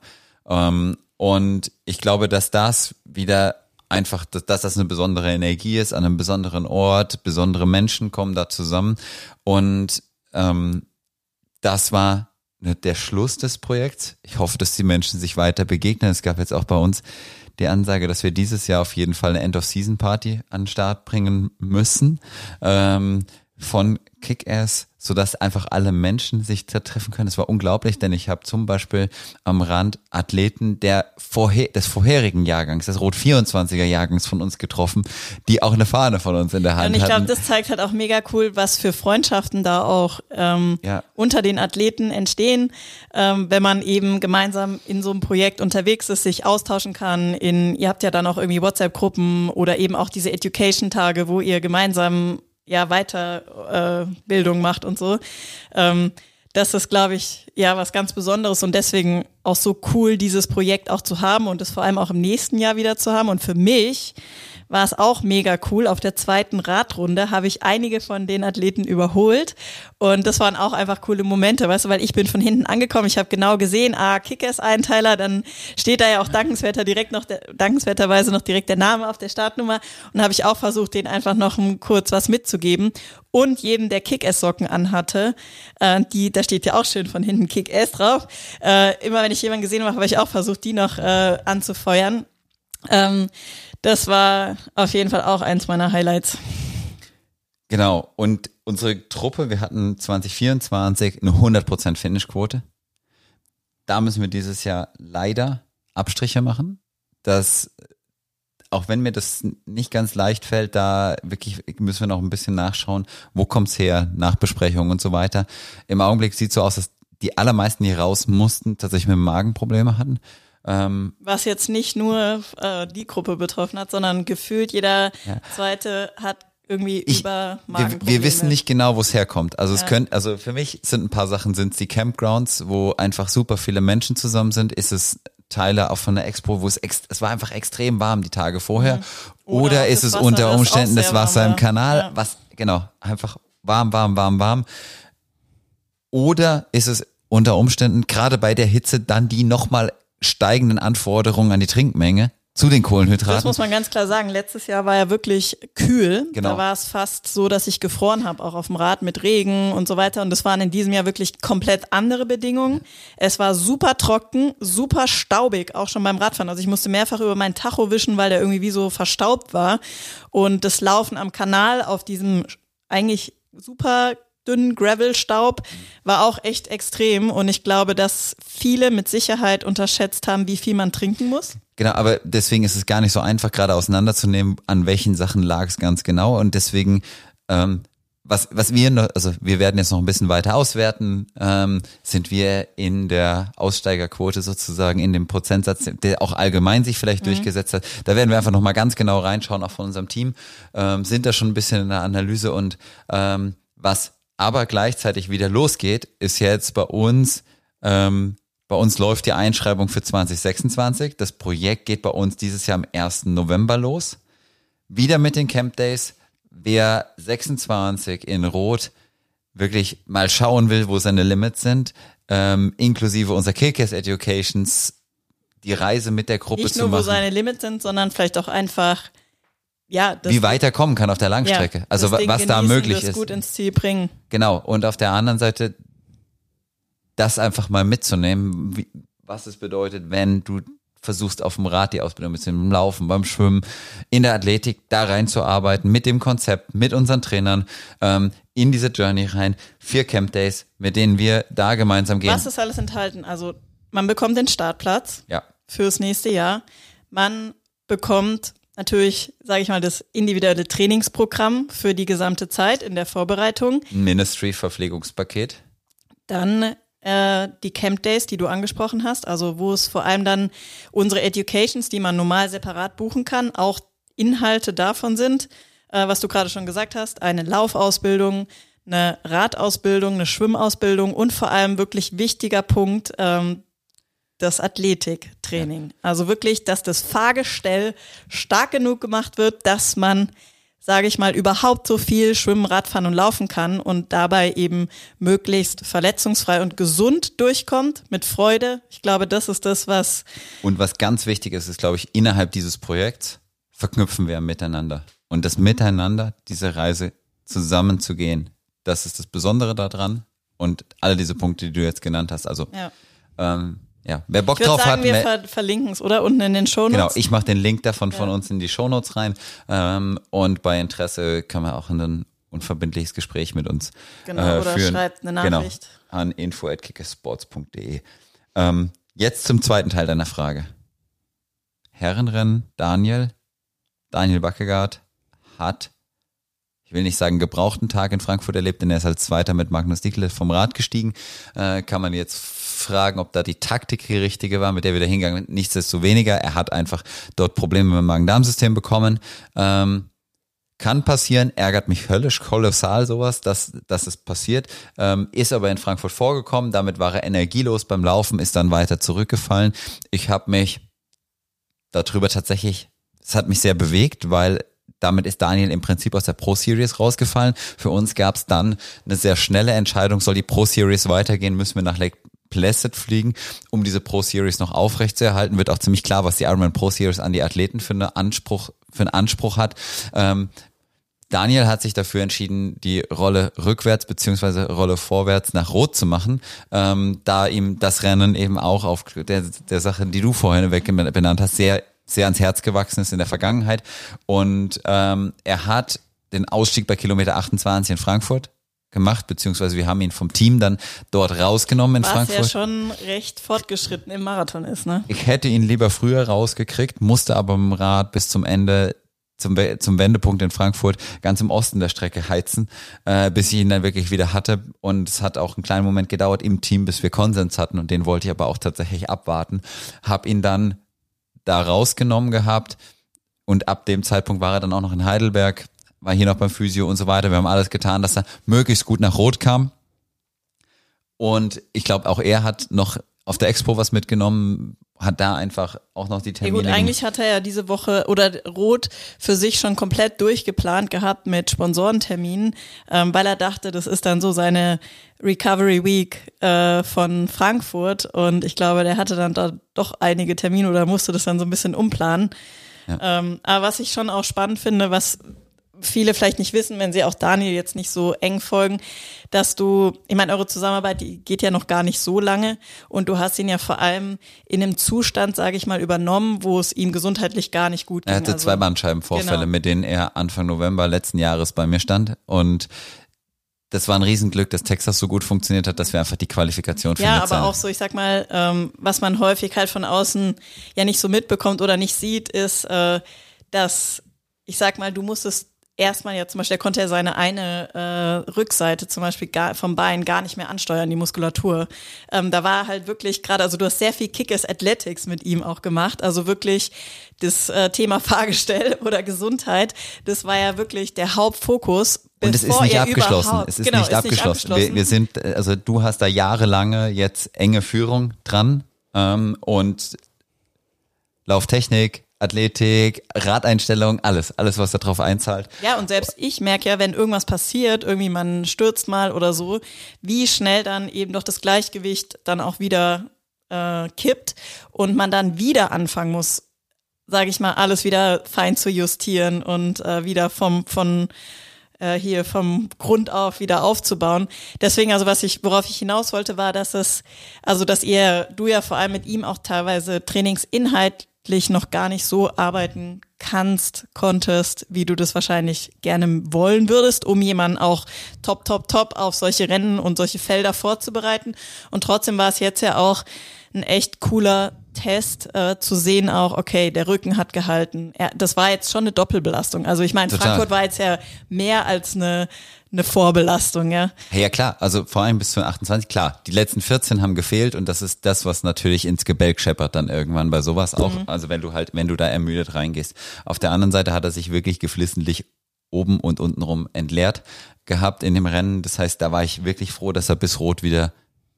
Speaker 1: Und ich glaube, dass das wieder einfach, dass das eine besondere Energie ist, an einem besonderen Ort, besondere Menschen kommen da zusammen und ähm, das war der Schluss des Projekts. Ich hoffe, dass die Menschen sich weiter begegnen. Es gab jetzt auch bei uns die Ansage, dass wir dieses Jahr auf jeden Fall eine End-of-Season-Party an den Start bringen müssen, ähm, von Kick-Ass, sodass einfach alle Menschen sich da treffen können. Es war unglaublich, denn ich habe zum Beispiel am Rand Athleten der vorher, des vorherigen Jahrgangs, des Rot vierundzwanziger Jahrgangs von uns getroffen, die auch eine Fahne von uns in der Hand hatten.
Speaker 2: Und ich glaube, das zeigt halt auch mega cool, was für Freundschaften da auch ähm, ja. unter den Athleten entstehen, ähm, wenn man eben gemeinsam in so einem Projekt unterwegs ist, sich austauschen kann. In, ihr habt ja dann auch irgendwie WhatsApp-Gruppen oder eben auch diese Education-Tage, wo ihr gemeinsam ja Weiterbildung äh, macht und so. Ähm, das ist, glaube ich, ja was ganz Besonderes und deswegen auch so cool, dieses Projekt auch zu haben und es vor allem auch im nächsten Jahr wieder zu haben. Und für mich war es auch mega cool. Auf der zweiten Radrunde habe ich einige von den Athleten überholt und das waren auch einfach coole Momente, weißt du, weil ich bin von hinten angekommen, ich habe genau gesehen, ah, Kickers-Einteiler, dann steht da ja auch dankenswerter direkt noch, der, dankenswerterweise noch direkt der Name auf der Startnummer und habe ich auch versucht, denen einfach noch kurz was mitzugeben und jedem, der Kick-Ass-Socken anhatte, äh, die, da steht ja auch schön von hinten Kick-Ass drauf, äh, immer wenn ich jemanden gesehen habe, habe ich auch versucht, die noch äh, anzufeuern. Ähm, das war auf jeden Fall auch eins meiner Highlights.
Speaker 1: Genau, und unsere Truppe, wir hatten zwanzig vierundzwanzig eine hundert Prozent Finish-Quote. Da müssen wir dieses Jahr leider Abstriche machen. Das, auch wenn mir das nicht ganz leicht fällt, da wirklich müssen wir noch ein bisschen nachschauen, wo kommt's her, Nachbesprechungen und so weiter. Im Augenblick sieht es so aus, dass die allermeisten, die raus mussten, tatsächlich mit Magenprobleme hatten.
Speaker 2: Was jetzt nicht nur äh, die Gruppe betroffen hat, sondern gefühlt jeder ja. Zweite hat irgendwie
Speaker 1: ich,
Speaker 2: über Magenprobleme.
Speaker 1: Wir, wir wissen nicht genau, wo es herkommt. Also ja. es können, also für mich sind ein paar Sachen, sind es die Campgrounds, wo einfach super viele Menschen zusammen sind. Ist es Teile auch von der Expo, wo es ex, es war einfach extrem warm die Tage vorher. Mhm. Oder, Oder ist es Wasser, unter Umständen das Wasser warm, im Kanal, ja. was genau einfach warm, warm, warm, warm. Oder ist es unter Umständen gerade bei der Hitze dann die nochmal steigenden Anforderungen an die Trinkmenge zu den Kohlenhydraten.
Speaker 2: Das muss man ganz klar sagen. Letztes Jahr war ja wirklich kühl.
Speaker 1: Genau.
Speaker 2: Da war es fast so, dass ich gefroren habe, auch auf dem Rad mit Regen und so weiter. Und das waren in diesem Jahr wirklich komplett andere Bedingungen. Es war super trocken, super staubig, auch schon beim Radfahren. Also ich musste mehrfach über meinen Tacho wischen, weil der irgendwie wie so verstaubt war. Und das Laufen am Kanal auf diesem eigentlich super dünnen Gravelstaub war auch echt extrem. Und ich glaube, dass viele mit Sicherheit unterschätzt haben, wie viel man trinken muss.
Speaker 1: Genau, aber deswegen ist es gar nicht so einfach, gerade auseinanderzunehmen, an welchen Sachen lag es ganz genau. Und deswegen, ähm, was was wir noch, also wir werden jetzt noch ein bisschen weiter auswerten, ähm, sind wir in der Aussteigerquote sozusagen, in dem Prozentsatz, der auch allgemein sich vielleicht mhm. durchgesetzt hat. Da werden wir einfach nochmal ganz genau reinschauen, auch von unserem Team, ähm, sind da schon ein bisschen in der Analyse. Und ähm, was aber gleichzeitig wieder losgeht, ist jetzt bei uns, ähm, bei uns läuft die Einschreibung für zwanzig sechsundzwanzig. Das Projekt geht bei uns dieses Jahr am ersten November los. Wieder mit den Camp Days. Wer sechsundzwanzig in Rot wirklich mal schauen will, wo seine Limits sind, ähm, inklusive unserer Killcast Educations, die Reise mit der Gruppe
Speaker 2: Nicht
Speaker 1: zu
Speaker 2: nur,
Speaker 1: machen.
Speaker 2: wo seine Limits sind, sondern vielleicht auch einfach, ja, das
Speaker 1: wie weit er kommen kann auf der Langstrecke.
Speaker 2: Ja,
Speaker 1: also
Speaker 2: das Ding
Speaker 1: was da
Speaker 2: genießen,
Speaker 1: möglich
Speaker 2: das
Speaker 1: ist.
Speaker 2: gut ins Ziel bringen.
Speaker 1: Genau. Und auf der anderen Seite das einfach mal mitzunehmen, wie, was es bedeutet, wenn du versuchst auf dem Rad die Ausbildung mitzunehmen, beim Laufen, beim Schwimmen, in der Athletik da reinzuarbeiten, mit dem Konzept, mit unseren Trainern, ähm, in diese Journey rein, vier Camp Days, mit denen wir da gemeinsam gehen.
Speaker 2: Was ist alles enthalten? Also man bekommt den Startplatz
Speaker 1: ja.
Speaker 2: fürs nächste Jahr. Man bekommt natürlich, sage ich mal, das individuelle Trainingsprogramm für die gesamte Zeit in der Vorbereitung.
Speaker 1: Ein Ministry-Verpflegungspaket.
Speaker 2: Dann äh, die Camp Days, die du angesprochen hast, also wo es vor allem dann unsere Educations, die man normal separat buchen kann, auch Inhalte davon sind, äh, was du gerade schon gesagt hast, eine Laufausbildung, eine Radausbildung, eine Schwimmausbildung und vor allem wirklich wichtiger Punkt, ähm, das Athletiktraining. Ja. Also wirklich, dass das Fahrgestell stark genug gemacht wird, dass man, sage ich mal, überhaupt so viel schwimmen, Radfahren und laufen kann und dabei eben möglichst verletzungsfrei und gesund durchkommt, mit Freude. Ich glaube, das ist das, was...
Speaker 1: Und was ganz wichtig ist, ist, glaube ich, innerhalb dieses Projekts verknüpfen wir miteinander. Und das Miteinander, diese Reise zusammenzugehen, das ist das Besondere daran. Und alle diese Punkte, die du jetzt genannt hast, also
Speaker 2: ja.
Speaker 1: ähm, ja, wer Bock
Speaker 2: ich
Speaker 1: drauf
Speaker 2: sagen,
Speaker 1: hat.
Speaker 2: Wir ver- verlinken es, oder? Unten in den Shownotes.
Speaker 1: Genau, ich mache den Link davon
Speaker 2: ja.
Speaker 1: von uns in die Shownotes rein. Ähm, und bei Interesse kann man auch ein unverbindliches Gespräch mit uns
Speaker 2: genau,
Speaker 1: äh,
Speaker 2: oder
Speaker 1: führen.
Speaker 2: schreibt eine Nachricht.
Speaker 1: Genau, an info at kickersports punkt de. Ähm, jetzt zum zweiten Teil deiner Frage. Herrenrennen, Daniel, Daniel Bakkegaard hat, ich will nicht sagen gebrauchten Tag in Frankfurt erlebt, denn er ist als Zweiter mit Magnus Dickel vom Rad gestiegen. Äh, kann man jetzt fragen, ob da die Taktik die richtige war, mit der wir da hingegangen sind. Nichtsdestoweniger, er hat einfach dort Probleme mit dem Magen-Darm-System bekommen. Ähm, kann passieren, ärgert mich höllisch, kolossal sowas, dass, dass es passiert. Ähm, ist aber in Frankfurt vorgekommen, damit war er energielos beim Laufen, ist dann weiter zurückgefallen. Ich habe mich darüber tatsächlich, es hat mich sehr bewegt, weil damit ist Daniel im Prinzip aus der Pro-Series rausgefallen. Für uns gab es dann eine sehr schnelle Entscheidung, soll die Pro-Series weitergehen, müssen wir nach Lake Placid fliegen, um diese Pro-Series noch aufrechtzuerhalten. Wird auch ziemlich klar, was die Ironman Pro-Series an die Athleten für, eine Anspruch, für einen Anspruch hat. Ähm, Daniel hat sich dafür entschieden, die Rolle rückwärts beziehungsweise Rolle vorwärts nach Rot zu machen, ähm, da ihm das Rennen eben auch auf der, der Sache, die du vorhin weg benannt hast, sehr sehr ans Herz gewachsen ist in der Vergangenheit. Und ähm, er hat den Ausstieg bei Kilometer achtundzwanzig in Frankfurt gemacht, beziehungsweise wir haben ihn vom Team dann dort rausgenommen in
Speaker 2: Was
Speaker 1: Frankfurt.
Speaker 2: Was ja schon recht fortgeschritten im Marathon ist, ne?
Speaker 1: Ich hätte ihn lieber früher rausgekriegt, musste aber im Rad bis zum Ende, zum, zum Wendepunkt in Frankfurt, ganz im Osten der Strecke heizen, äh, bis ich ihn dann wirklich wieder hatte. Und es hat auch einen kleinen Moment gedauert im Team, bis wir Konsens hatten. Und den wollte ich aber auch tatsächlich abwarten. Hab ihn dann da rausgenommen gehabt und ab dem Zeitpunkt war er dann auch noch in Heidelberg, war hier noch beim Physio und so weiter. Wir haben alles getan, dass er möglichst gut nach Rot kam. Und ich glaube, auch er hat noch auf der Expo was mitgenommen, hat da einfach auch noch die Termine.
Speaker 2: Ja gut, eigentlich hat er ja diese Woche oder Roth für sich schon komplett durchgeplant gehabt mit Sponsorenterminen, ähm, weil er dachte, das ist dann so seine Recovery Week äh, von Frankfurt und ich glaube, der hatte dann da doch einige Termine oder musste das dann so ein bisschen umplanen. Ja. Ähm, aber was ich schon auch spannend finde, was viele vielleicht nicht wissen, wenn sie auch Daniel jetzt nicht so eng folgen, dass du, ich meine, eure Zusammenarbeit, die geht ja noch gar nicht so lange und du hast ihn ja vor allem in einem Zustand, sage ich mal, übernommen, wo es ihm gesundheitlich gar nicht gut ging.
Speaker 1: Er hatte
Speaker 2: also,
Speaker 1: zwei Bandscheibenvorfälle, genau, mit denen er Anfang November letzten Jahres bei mir stand und das war ein Riesenglück, dass Texas so gut funktioniert hat, dass wir einfach die Qualifikation für
Speaker 2: Ja,
Speaker 1: Nizza.
Speaker 2: aber auch so, ich sag mal, ähm, was man häufig halt von außen ja nicht so mitbekommt oder nicht sieht, ist, äh, dass, ich sag mal, du musstest erstmal ja zum Beispiel, er konnte ja seine eine äh, Rückseite zum Beispiel gar, vom Bein gar nicht mehr ansteuern, die Muskulatur. Ähm, da war halt wirklich gerade, also du hast sehr viel Kickers Athletics mit ihm auch gemacht, also wirklich das äh, Thema Fahrgestell oder Gesundheit, das war ja wirklich der Hauptfokus.
Speaker 1: Und es ist nicht abgeschlossen. Es ist,
Speaker 2: genau,
Speaker 1: nicht,
Speaker 2: ist
Speaker 1: abgeschlossen.
Speaker 2: nicht abgeschlossen.
Speaker 1: Wir, wir sind, also du hast da jahrelange jetzt enge Führung dran ähm, und Lauftechnik, Athletik, Radeinstellung, alles, alles, was da drauf einzahlt.
Speaker 2: Ja, und selbst ich merke ja, wenn irgendwas passiert, irgendwie man stürzt mal oder so, wie schnell dann eben doch das Gleichgewicht dann auch wieder äh, kippt und man dann wieder anfangen muss, sage ich mal, alles wieder fein zu justieren und äh, wieder vom von äh, hier vom Grund auf wieder aufzubauen. Deswegen, also was ich, worauf ich hinaus wollte, war, dass es, also dass ihr, du ja vor allem mit ihm auch teilweise Trainingsinhalt noch gar nicht so arbeiten kannst, konntest, wie du das wahrscheinlich gerne wollen würdest, um jemanden auch top, top, top auf solche Rennen und solche Felder vorzubereiten. Und trotzdem war es jetzt ja auch ein echt cooler Test, äh, zu sehen auch, okay, der Rücken hat gehalten. Er, das war jetzt schon eine Doppelbelastung. Also ich meine, Frankfurt war jetzt ja mehr als eine eine Vorbelastung, ja.
Speaker 1: Hey, ja klar, also vor allem bis zu achtundzwanzig, klar, die letzten vierzehn haben gefehlt und das ist das, was natürlich ins Gebälk scheppert dann irgendwann bei sowas auch, mhm. Also wenn du halt, wenn du da ermüdet reingehst. Auf der anderen Seite hat er sich wirklich geflissentlich oben und untenrum entleert gehabt in dem Rennen, das heißt, da war ich wirklich froh, dass er bis Rot wieder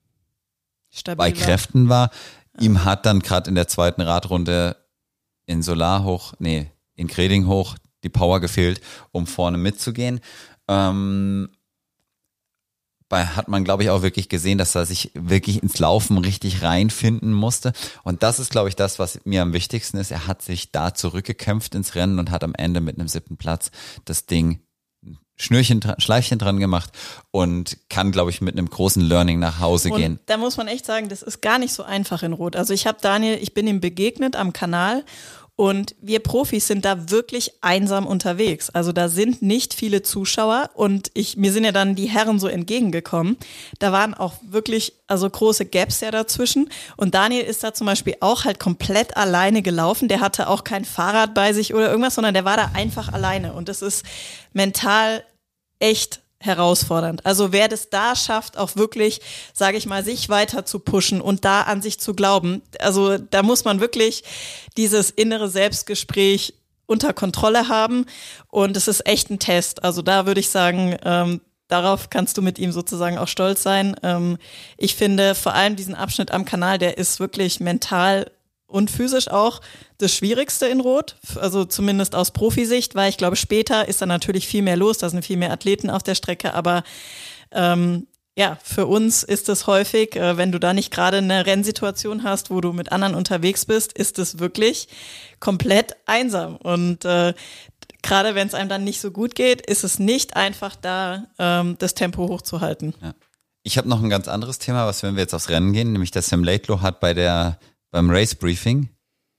Speaker 1: stabil bei Kräften war. Ja. Ihm hat dann gerade in der zweiten Radrunde in Solar hoch, nee, in Greding hoch die Power gefehlt, um vorne mitzugehen. Ähm, bei hat man, glaube ich, auch wirklich gesehen, dass er sich wirklich ins Laufen richtig reinfinden musste. Und das ist, glaube ich, das, was mir am wichtigsten ist. Er hat sich da zurückgekämpft ins Rennen und hat am Ende mit einem siebten Platz das Ding Schnürchen, Schleifchen dran gemacht und kann, glaube ich, mit einem großen Learning nach Hause
Speaker 2: und
Speaker 1: gehen.
Speaker 2: Da muss man echt sagen, das ist gar nicht so einfach in Rot. Also ich habe Daniel, ich bin ihm begegnet am Kanal. Und wir Profis sind da wirklich einsam unterwegs. Also da sind nicht viele Zuschauer und ich, mir sind ja dann die Herren so entgegengekommen. Da waren auch wirklich, also große Gaps ja dazwischen. Und Daniel ist da zum Beispiel auch halt komplett alleine gelaufen. Der hatte auch kein Fahrrad bei sich oder irgendwas, sondern der war da einfach alleine. Und das ist mental echt herausfordernd. Also wer das da schafft, auch wirklich, sage ich mal, sich weiter zu pushen und da an sich zu glauben, also da muss man wirklich dieses innere Selbstgespräch unter Kontrolle haben und es ist echt ein Test. Also da würde ich sagen, ähm, darauf kannst du mit ihm sozusagen auch stolz sein. Ähm, ich finde vor allem diesen Abschnitt am Kanal, der ist wirklich mental und physisch auch das Schwierigste in Rot, also zumindest aus Profisicht, weil ich glaube, später ist da natürlich viel mehr los, da sind viel mehr Athleten auf der Strecke, aber ähm, ja, für uns ist es häufig, äh, wenn du da nicht gerade eine Rennsituation hast, wo du mit anderen unterwegs bist, ist es wirklich komplett einsam und äh, gerade wenn es einem dann nicht so gut geht, ist es nicht einfach da, ähm, das Tempo hochzuhalten.
Speaker 1: Ja. Ich habe noch ein ganz anderes Thema, was wenn wir jetzt aufs Rennen gehen, nämlich der Sam Laidlaw hat bei der beim Race Briefing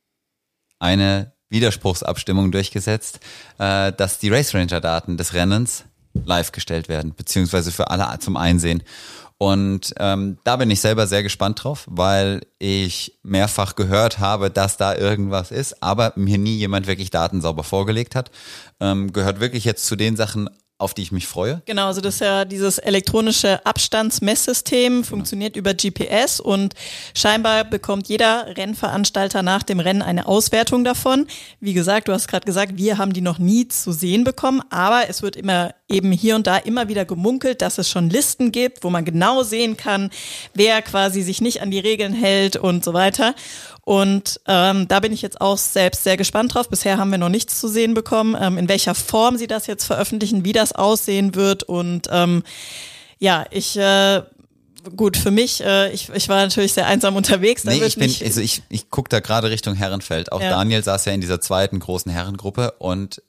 Speaker 1: eine Widerspruchsabstimmung durchgesetzt, äh, dass die Race Ranger Daten des Rennens live gestellt werden, beziehungsweise für alle zum Einsehen. Und ähm, da bin ich selber sehr gespannt drauf, weil ich mehrfach gehört habe, dass da irgendwas ist, aber mir nie jemand wirklich Daten sauber vorgelegt hat. Ähm, gehört wirklich jetzt zu den Sachen, auf die ich mich freue.
Speaker 2: Genau, also das ist ja dieses elektronische Abstandsmesssystem, funktioniert genau über G P S und scheinbar bekommt jeder Rennveranstalter nach dem Rennen eine Auswertung davon. Wie gesagt, du hast gerade gesagt, wir haben die noch nie zu sehen bekommen, aber es wird immer eben hier und da immer wieder gemunkelt, dass es schon Listen gibt, wo man genau sehen kann, wer quasi sich nicht an die Regeln hält und so weiter. Und ähm, da bin ich jetzt auch selbst sehr gespannt drauf. Bisher haben wir noch nichts zu sehen bekommen, ähm, in welcher Form sie das jetzt veröffentlichen, wie das aussehen wird. Und ähm, ja, ich äh, gut, für mich, äh, ich, ich war natürlich sehr einsam unterwegs.
Speaker 1: Nee, ich bin, also ich, ich gucke da gerade Richtung Herrenfeld. Auch ja. Daniel saß ja in dieser zweiten großen Herrengruppe und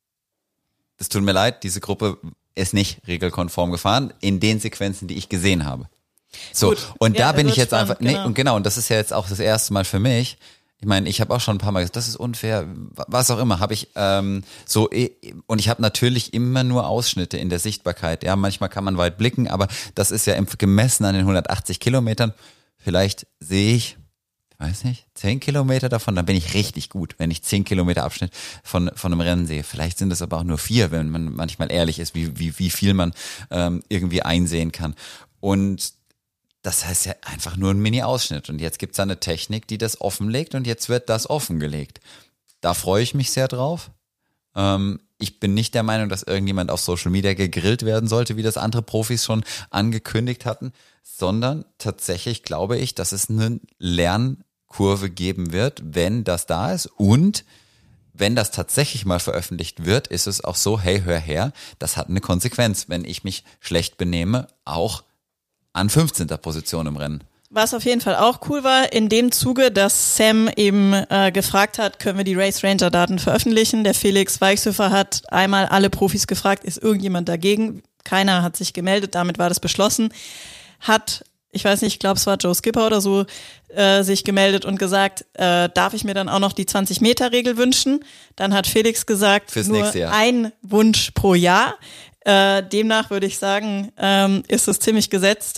Speaker 1: es tut mir leid, diese Gruppe ist nicht regelkonform gefahren in den Sequenzen, die ich gesehen habe. So, Gut. und ja, da bin ich jetzt spannend, einfach, nee, genau. und genau, und das ist ja jetzt auch das erste Mal für mich. Ich meine, ich habe auch schon ein paar Mal gesagt, das ist unfair, was auch immer, habe ich ähm, so, und ich habe natürlich immer nur Ausschnitte in der Sichtbarkeit. Ja, manchmal kann man weit blicken, aber das ist ja im, gemessen an den hundertachtzig Kilometern. Vielleicht sehe ich, weiß nicht, zehn Kilometer davon, dann bin ich richtig gut, wenn ich zehn Kilometer Abschnitt von von einem Rennen sehe. Vielleicht sind es aber auch nur vier, wenn man manchmal ehrlich ist, wie wie wie viel man ähm, irgendwie einsehen kann. Und das heißt ja einfach nur ein Mini-Ausschnitt. Und jetzt gibt's da eine Technik, die das offenlegt und jetzt wird das offengelegt. Da freue ich mich sehr drauf. Ähm, ich bin nicht der Meinung, dass irgendjemand auf Social Media gegrillt werden sollte, wie das andere Profis schon angekündigt hatten, sondern tatsächlich glaube ich, dass es eine Lernkurve geben wird, wenn das da ist. Und wenn das tatsächlich mal veröffentlicht wird, ist es auch so, hey, hör her, das hat eine Konsequenz, wenn ich mich schlecht benehme, auch an fünfzehnter Position im Rennen.
Speaker 2: Was auf jeden Fall auch cool war, in dem Zuge, dass Sam eben äh, gefragt hat, können wir die Race Ranger Daten veröffentlichen? Der Felix Weichshöfer hat einmal alle Profis gefragt, ist irgendjemand dagegen? Keiner hat sich gemeldet, damit war das beschlossen. Hat, ich weiß nicht, ich glaube es war Joe Skipper oder so, äh, sich gemeldet und gesagt, äh, darf ich mir dann auch noch die zwanzig Meter Regel wünschen? Dann hat Felix gesagt,
Speaker 1: Fürs
Speaker 2: nur
Speaker 1: nächste Jahr.
Speaker 2: ein Wunsch pro Jahr. Äh, demnach würde ich sagen, ähm, ist es ziemlich gesetzt,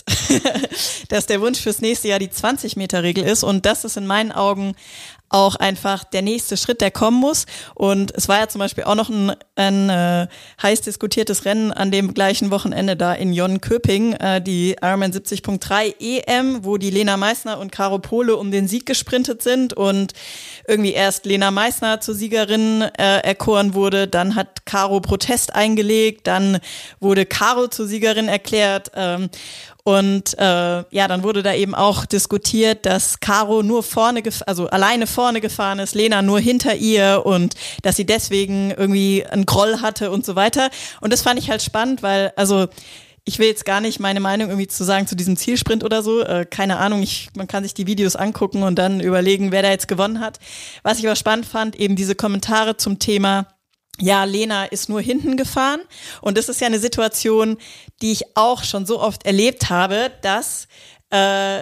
Speaker 2: dass der Wunsch fürs nächste Jahr die zwanzig Meter Regel ist, und das ist in meinen Augen auch einfach der nächste Schritt, der kommen muss. Und es war ja zum Beispiel auch noch ein, ein äh, heiß diskutiertes Rennen an dem gleichen Wochenende da in Jönköping, äh, die Ironman siebzig Punkt drei E M, wo die Lena Meissner und Caro Pole um den Sieg gesprintet sind und irgendwie erst Lena Meissner zur Siegerin äh, erkoren wurde, dann hat Caro Protest eingelegt, dann wurde Caro zur Siegerin erklärt, ähm, und äh, ja, dann wurde da eben auch diskutiert, dass Caro nur vorne, gef- also alleine vorne gefahren ist, Lena nur hinter ihr, und dass sie deswegen irgendwie einen Groll hatte und so weiter. Und das fand ich halt spannend, weil, also ich will jetzt gar nicht meine Meinung irgendwie zu sagen zu diesem Zielsprint oder so, äh, keine Ahnung, ich, man kann sich die Videos angucken und dann überlegen, wer da jetzt gewonnen hat. Was ich aber spannend fand, eben diese Kommentare zum Thema, ja, Lena ist nur hinten gefahren, und das ist ja eine Situation, die ich auch schon so oft erlebt habe, dass äh,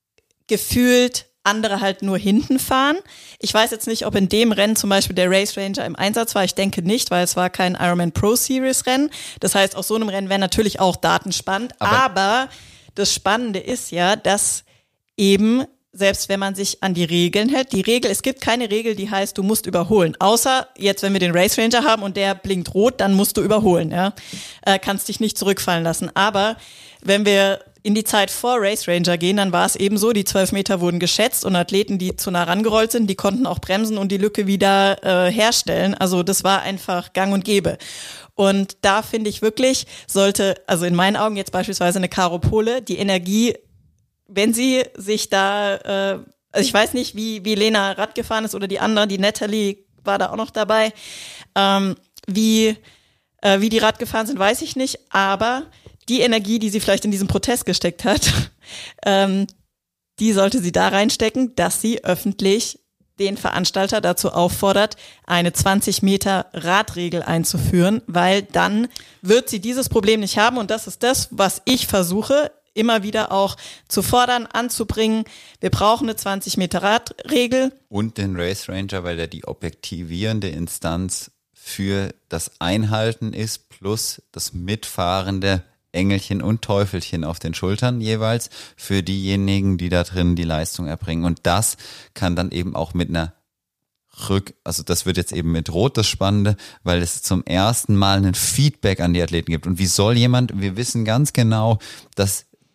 Speaker 2: gefühlt andere halt nur hinten fahren. Ich weiß jetzt nicht, ob in dem Rennen zum Beispiel der Race Ranger im Einsatz war. Ich denke nicht, weil es war kein Ironman Pro Series Rennen. Das heißt, aus so einem Rennen wäre natürlich auch Daten spannend. Aber, aber das Spannende ist ja, dass eben selbst wenn man sich an die Regeln hält, die Regel, es gibt keine Regel, die heißt, du musst überholen. Außer jetzt, wenn wir den Race Ranger haben und der blinkt rot, dann musst du überholen, ja. Äh, kannst dich nicht zurückfallen lassen. Aber wenn wir in die Zeit vor Race Ranger gehen, dann war es eben so, die zwölf Meter wurden geschätzt und Athleten, die zu nah rangerollt sind, die konnten auch bremsen und die Lücke wieder äh, herstellen. Also das war einfach gang und gäbe. Und da finde ich wirklich, sollte, also in meinen Augen jetzt beispielsweise eine Caro Pole, die Energie, wenn sie sich da, äh, also ich weiß nicht, wie wie Lena Rad gefahren ist oder die andere, die Natalie war da auch noch dabei, ähm, wie äh, wie die Rad gefahren sind, weiß ich nicht, aber die Energie, die sie vielleicht in diesen Protest gesteckt hat, ähm, die sollte sie da reinstecken, dass sie öffentlich den Veranstalter dazu auffordert, eine zwanzig Meter Radregel einzuführen, weil dann wird sie dieses Problem nicht haben, und das ist das, was ich versuche, immer wieder auch zu fordern, anzubringen. Wir brauchen eine zwanzig Meter Radregel.
Speaker 1: Und den Race Ranger, weil der die objektivierende Instanz für das Einhalten ist, plus das mitfahrende Engelchen und Teufelchen auf den Schultern jeweils für diejenigen, die da drin die Leistung erbringen. Und das kann dann eben auch mit einer Rück, also das wird jetzt eben mit Rot das Spannende, weil es zum ersten Mal ein Feedback an die Athleten gibt. Und wie soll jemand, wir wissen ganz genau, dass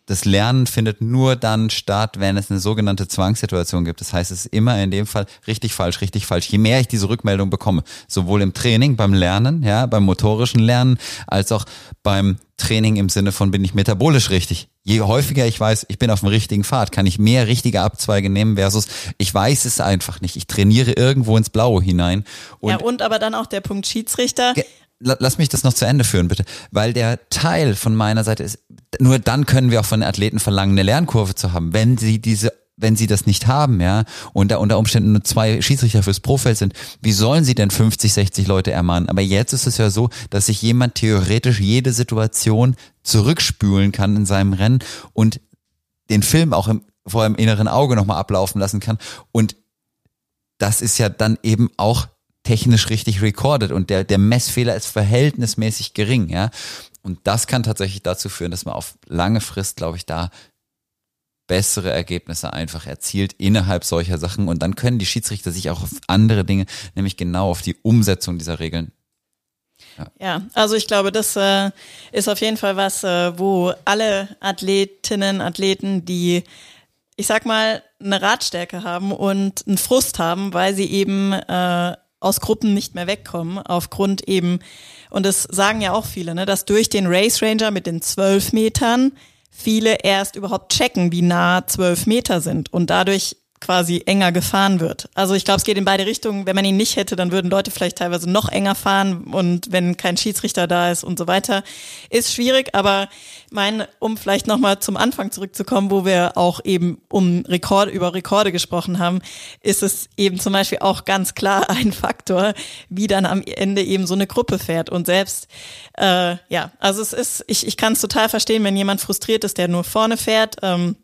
Speaker 1: das Lernen findet nur dann statt, wenn es eine sogenannte Zwangssituation gibt. Das heißt, es ist immer in dem Fall richtig, falsch, richtig, falsch. Je mehr ich diese Rückmeldung bekomme, sowohl im Training, beim Lernen, ja, beim motorischen Lernen, als auch beim Training im Sinne von, bin ich metabolisch richtig. Je häufiger ich weiß, ich bin auf dem richtigen Pfad, kann ich mehr richtige Abzweige nehmen versus ich weiß es einfach nicht. Ich trainiere irgendwo ins Blaue hinein. Und
Speaker 2: ja, und aber dann auch der Punkt Schiedsrichter.
Speaker 1: Ge- Lass mich das noch zu Ende führen, bitte. Weil der Teil von meiner Seite ist, nur dann können wir auch von den Athleten verlangen, eine Lernkurve zu haben. Wenn sie diese, wenn sie das nicht haben, ja, und da unter Umständen nur zwei Schiedsrichter fürs Profeld sind, wie sollen sie denn fünfzig, sechzig Leute ermahnen? Aber jetzt ist es ja so, dass sich jemand theoretisch jede Situation zurückspülen kann in seinem Rennen und den Film auch im, vor dem inneren Auge nochmal ablaufen lassen kann. Und das ist ja dann eben auch technisch richtig recorded und der, der Messfehler ist verhältnismäßig gering, ja. Und das kann tatsächlich dazu führen, dass man auf lange Frist, glaube ich, da bessere Ergebnisse einfach erzielt innerhalb solcher Sachen und dann können die Schiedsrichter sich auch auf andere Dinge, nämlich genau auf die Umsetzung dieser Regeln.
Speaker 2: Ja, ja, also ich glaube, das äh, ist auf jeden Fall was, äh, wo alle Athletinnen, Athleten, die ich sag mal, eine Radstärke haben und einen Frust haben, weil sie eben äh, aus Gruppen nicht mehr wegkommen, aufgrund eben, und das sagen ja auch viele, ne, dass durch den Race Ranger mit den zwölf Metern viele erst überhaupt checken, wie nah zwölf Meter sind und dadurch quasi enger gefahren wird. Also ich glaube, es geht in beide Richtungen. Wenn man ihn nicht hätte, dann würden Leute vielleicht teilweise noch enger fahren und wenn kein Schiedsrichter da ist und so weiter. Ist schwierig, aber mein, um vielleicht nochmal zum Anfang zurückzukommen, wo wir auch eben um Rekord, über Rekorde gesprochen haben, ist es eben zum Beispiel auch ganz klar ein Faktor, wie dann am Ende eben so eine Gruppe fährt. Und selbst, äh, ja, also es ist, ich, ich kann es total verstehen, wenn jemand frustriert ist, der nur vorne fährt. Ähm,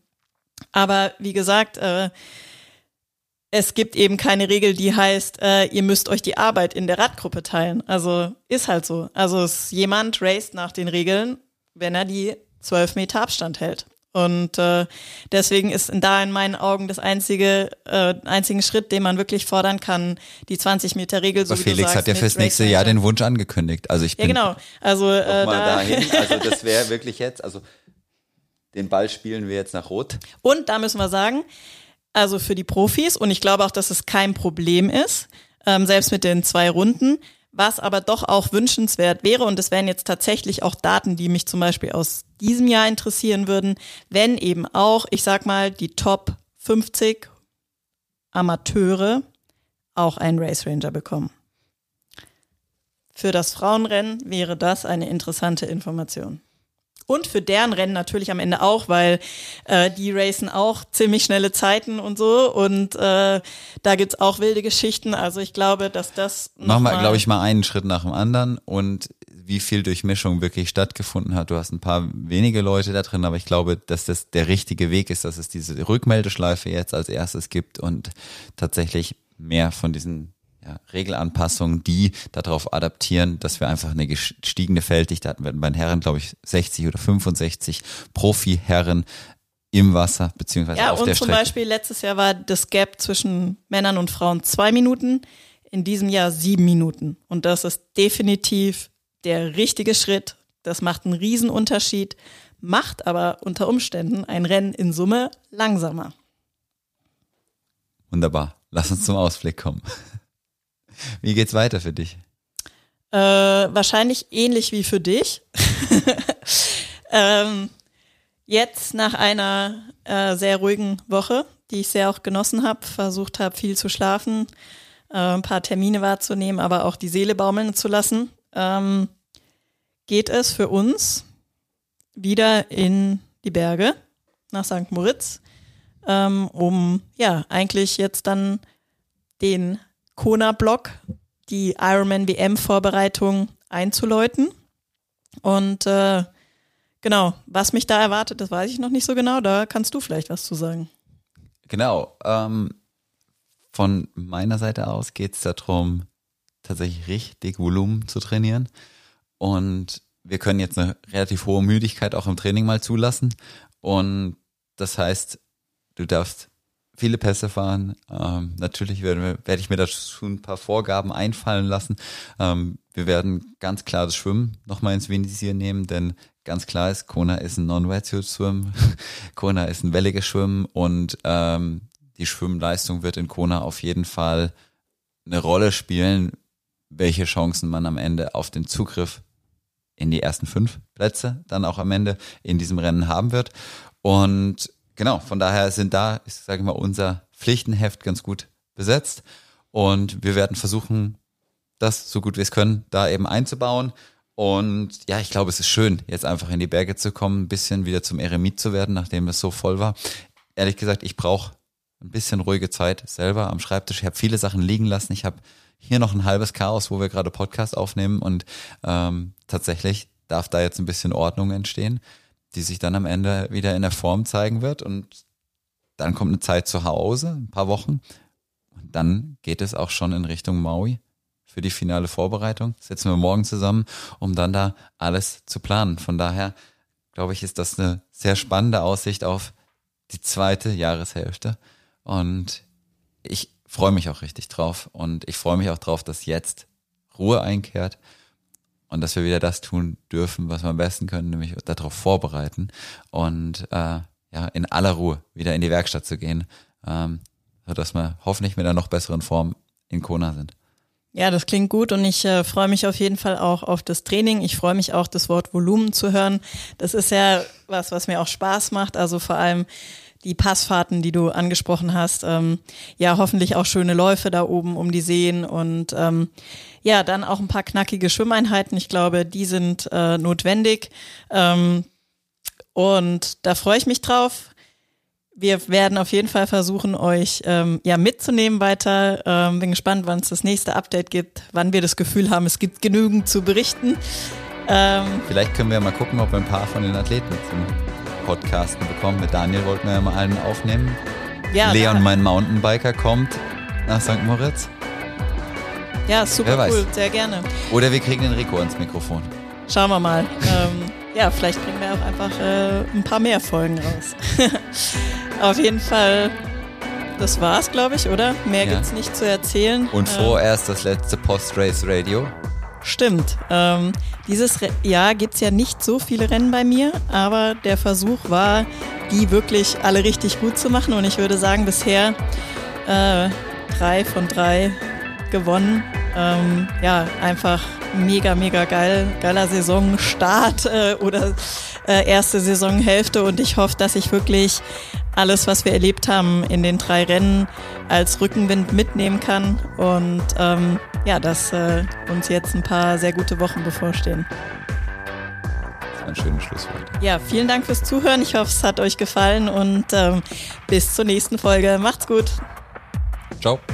Speaker 2: aber wie gesagt, äh, es gibt eben keine Regel, die heißt, äh, ihr müsst euch die Arbeit in der Radgruppe teilen. Also ist halt so. Also es, jemand raced nach den Regeln, wenn er die zwölf Meter Abstand hält. Und äh, deswegen ist da in meinen Augen das einzige äh, einzigen Schritt, den man wirklich fordern kann, die zwanzig Meter Regel. So
Speaker 1: Aber
Speaker 2: wie
Speaker 1: Felix
Speaker 2: du sagst,
Speaker 1: hat ja fürs nächste Jahr den Wunsch angekündigt. Also ich bin
Speaker 2: ja genau. Also äh,
Speaker 1: mal
Speaker 2: da
Speaker 1: dahin. Also das wäre wirklich jetzt. Also den Ball spielen wir jetzt nach Rot.
Speaker 2: Und da müssen wir sagen, also für die Profis, und ich glaube auch, dass es kein Problem ist, ähm, selbst mit den zwei Runden, was aber doch auch wünschenswert wäre, und das wären jetzt tatsächlich auch Daten, die mich zum Beispiel aus diesem Jahr interessieren würden, wenn eben auch, ich sag mal, die Top fünfzig Amateure auch einen Race Ranger bekommen. Für das Frauenrennen wäre das eine interessante Information. Und für deren Rennen natürlich am Ende auch, weil äh, die racen auch ziemlich schnelle Zeiten und so. Und äh, da gibt's auch wilde Geschichten. Also ich glaube, dass das
Speaker 1: Machen wir, glaube ich, mal einen Schritt nach dem anderen. Und wie viel Durchmischung wirklich stattgefunden hat. Du hast ein paar wenige Leute da drin, aber ich glaube, dass das der richtige Weg ist, dass es diese Rückmeldeschleife jetzt als erstes gibt und tatsächlich mehr von diesen ja, Regelanpassungen, die darauf adaptieren, dass wir einfach eine gestiegene Felddichte hatten. Wir hatten bei den Herren, glaube ich, sechzig oder fünfundsechzig Profi-Herren im Wasser, beziehungsweise
Speaker 2: ja,
Speaker 1: auf der
Speaker 2: Ja,
Speaker 1: Strecke.
Speaker 2: und zum Beispiel letztes Jahr war das Gap zwischen Männern und Frauen zwei Minuten, in diesem Jahr sieben Minuten. Und das ist definitiv der richtige Schritt. Das macht einen Riesenunterschied, macht aber unter Umständen ein Rennen in Summe langsamer.
Speaker 1: Wunderbar. Lass uns zum Ausblick kommen. Wie geht's weiter für dich?
Speaker 2: Äh, wahrscheinlich ähnlich wie für dich. ähm, jetzt nach einer äh, sehr ruhigen Woche, die ich sehr auch genossen habe, versucht habe, viel zu schlafen, äh, ein paar Termine wahrzunehmen, aber auch die Seele baumeln zu lassen, ähm, geht es für uns wieder in die Berge nach Sankt Moritz, ähm, um ja eigentlich jetzt dann den Kona-Block, die Ironman W M-Vorbereitung einzuläuten. Und äh, genau, was mich da erwartet, das weiß ich noch nicht so genau. Da kannst du vielleicht was zu sagen.
Speaker 1: Genau. Ähm, von meiner Seite aus geht es darum, tatsächlich richtig Volumen zu trainieren. Und wir können jetzt eine relativ hohe Müdigkeit auch im Training mal zulassen. Und das heißt, du darfst viele Pässe fahren. Ähm, natürlich werde, werde ich mir dazu ein paar Vorgaben einfallen lassen. Ähm, wir werden ganz klar das Schwimmen nochmal ins Visier nehmen, denn ganz klar ist, Kona ist ein Non-Wetsuit-Swim, Kona ist ein welliges Schwimmen und ähm, die Schwimmleistung wird in Kona auf jeden Fall eine Rolle spielen, welche Chancen man am Ende auf den Zugriff in die ersten fünf Plätze dann auch am Ende in diesem Rennen haben wird. Und genau, von daher sind da, ich sage mal, unser Pflichtenheft ganz gut besetzt und wir werden versuchen, das so gut wir es können, da eben einzubauen. Und ja, ich glaube, es ist schön, jetzt einfach in die Berge zu kommen, ein bisschen wieder zum Eremit zu werden, nachdem es so voll war. Ehrlich gesagt, ich brauche ein bisschen ruhige Zeit selber am Schreibtisch. Ich habe viele Sachen liegen lassen. Ich habe hier noch ein halbes Chaos, wo wir gerade Podcast aufnehmen und ähm, tatsächlich darf da jetzt ein bisschen Ordnung entstehen, die sich dann am Ende wieder in der Form zeigen wird und dann kommt eine Zeit zu Hause, ein paar Wochen und dann geht es auch schon in Richtung Maui für die finale Vorbereitung. Setzen wir morgen zusammen, um dann da alles zu planen. Von daher, glaube ich, ist das eine sehr spannende Aussicht auf die zweite Jahreshälfte und ich freue mich auch richtig drauf und ich freue mich auch drauf, dass jetzt Ruhe einkehrt und dass wir wieder das tun dürfen, was wir am besten können, nämlich darauf vorbereiten und äh, ja in aller Ruhe wieder in die Werkstatt zu gehen, ähm, sodass wir hoffentlich mit einer noch besseren Form in Kona sind.
Speaker 2: Ja, das klingt gut und ich äh, freue mich auf jeden Fall auch auf das Training. Ich freue mich auch, das Wort Volumen zu hören. Das ist ja was, was mir auch Spaß macht, also vor allem die Passfahrten, die du angesprochen hast, ähm, ja, hoffentlich auch schöne Läufe da oben um die Seen und ähm, ja, dann auch ein paar knackige Schwimmeinheiten. Ich glaube, die sind äh, notwendig ähm, und da freue ich mich drauf. Wir werden auf jeden Fall versuchen, euch ähm, ja mitzunehmen weiter. Ähm, bin gespannt, wann es das nächste Update gibt, wann wir das Gefühl haben, es gibt genügend zu berichten. Ähm,
Speaker 1: Vielleicht können wir ja mal gucken, ob wir ein paar von den Athleten zum Podcasten bekommen. Mit Daniel wollten wir ja mal einen aufnehmen.
Speaker 2: ja,
Speaker 1: Leon,
Speaker 2: da,
Speaker 1: mein Mountainbiker, kommt nach Sankt Moritz.
Speaker 2: ja, super
Speaker 1: Wer
Speaker 2: cool,
Speaker 1: weiß.
Speaker 2: sehr gerne.
Speaker 1: Oder wir kriegen den Rico ins Mikrofon.
Speaker 2: Schauen wir mal. Ähm, ja, vielleicht kriegen wir auch einfach äh, ein paar mehr Folgen raus. Auf jeden Fall, das war's, glaube ich, oder? Mehr
Speaker 1: Ja.
Speaker 2: gibt's nicht zu erzählen.
Speaker 1: Und
Speaker 2: Ähm,
Speaker 1: vorerst das letzte Post-Race-Radio.
Speaker 2: Stimmt. Ähm, dieses Re- Jahr gibt's ja nicht so viele Rennen bei mir, aber der Versuch war, die wirklich alle richtig gut zu machen. Und ich würde sagen, bisher äh, drei von drei gewonnen. Ähm, ja, einfach mega, mega geil. Geiler Saisonstart äh, oder äh, erste Saisonhälfte. Und ich hoffe, dass ich wirklich alles, was wir erlebt haben in den drei Rennen, als Rückenwind mitnehmen kann und ähm, ja, dass äh, uns jetzt ein paar sehr gute Wochen bevorstehen.
Speaker 1: Das war ein schönes Schlusswort.
Speaker 2: Ja, vielen Dank fürs Zuhören. Ich hoffe, es hat euch gefallen und ähm, bis zur nächsten Folge. Macht's gut.
Speaker 1: Ciao.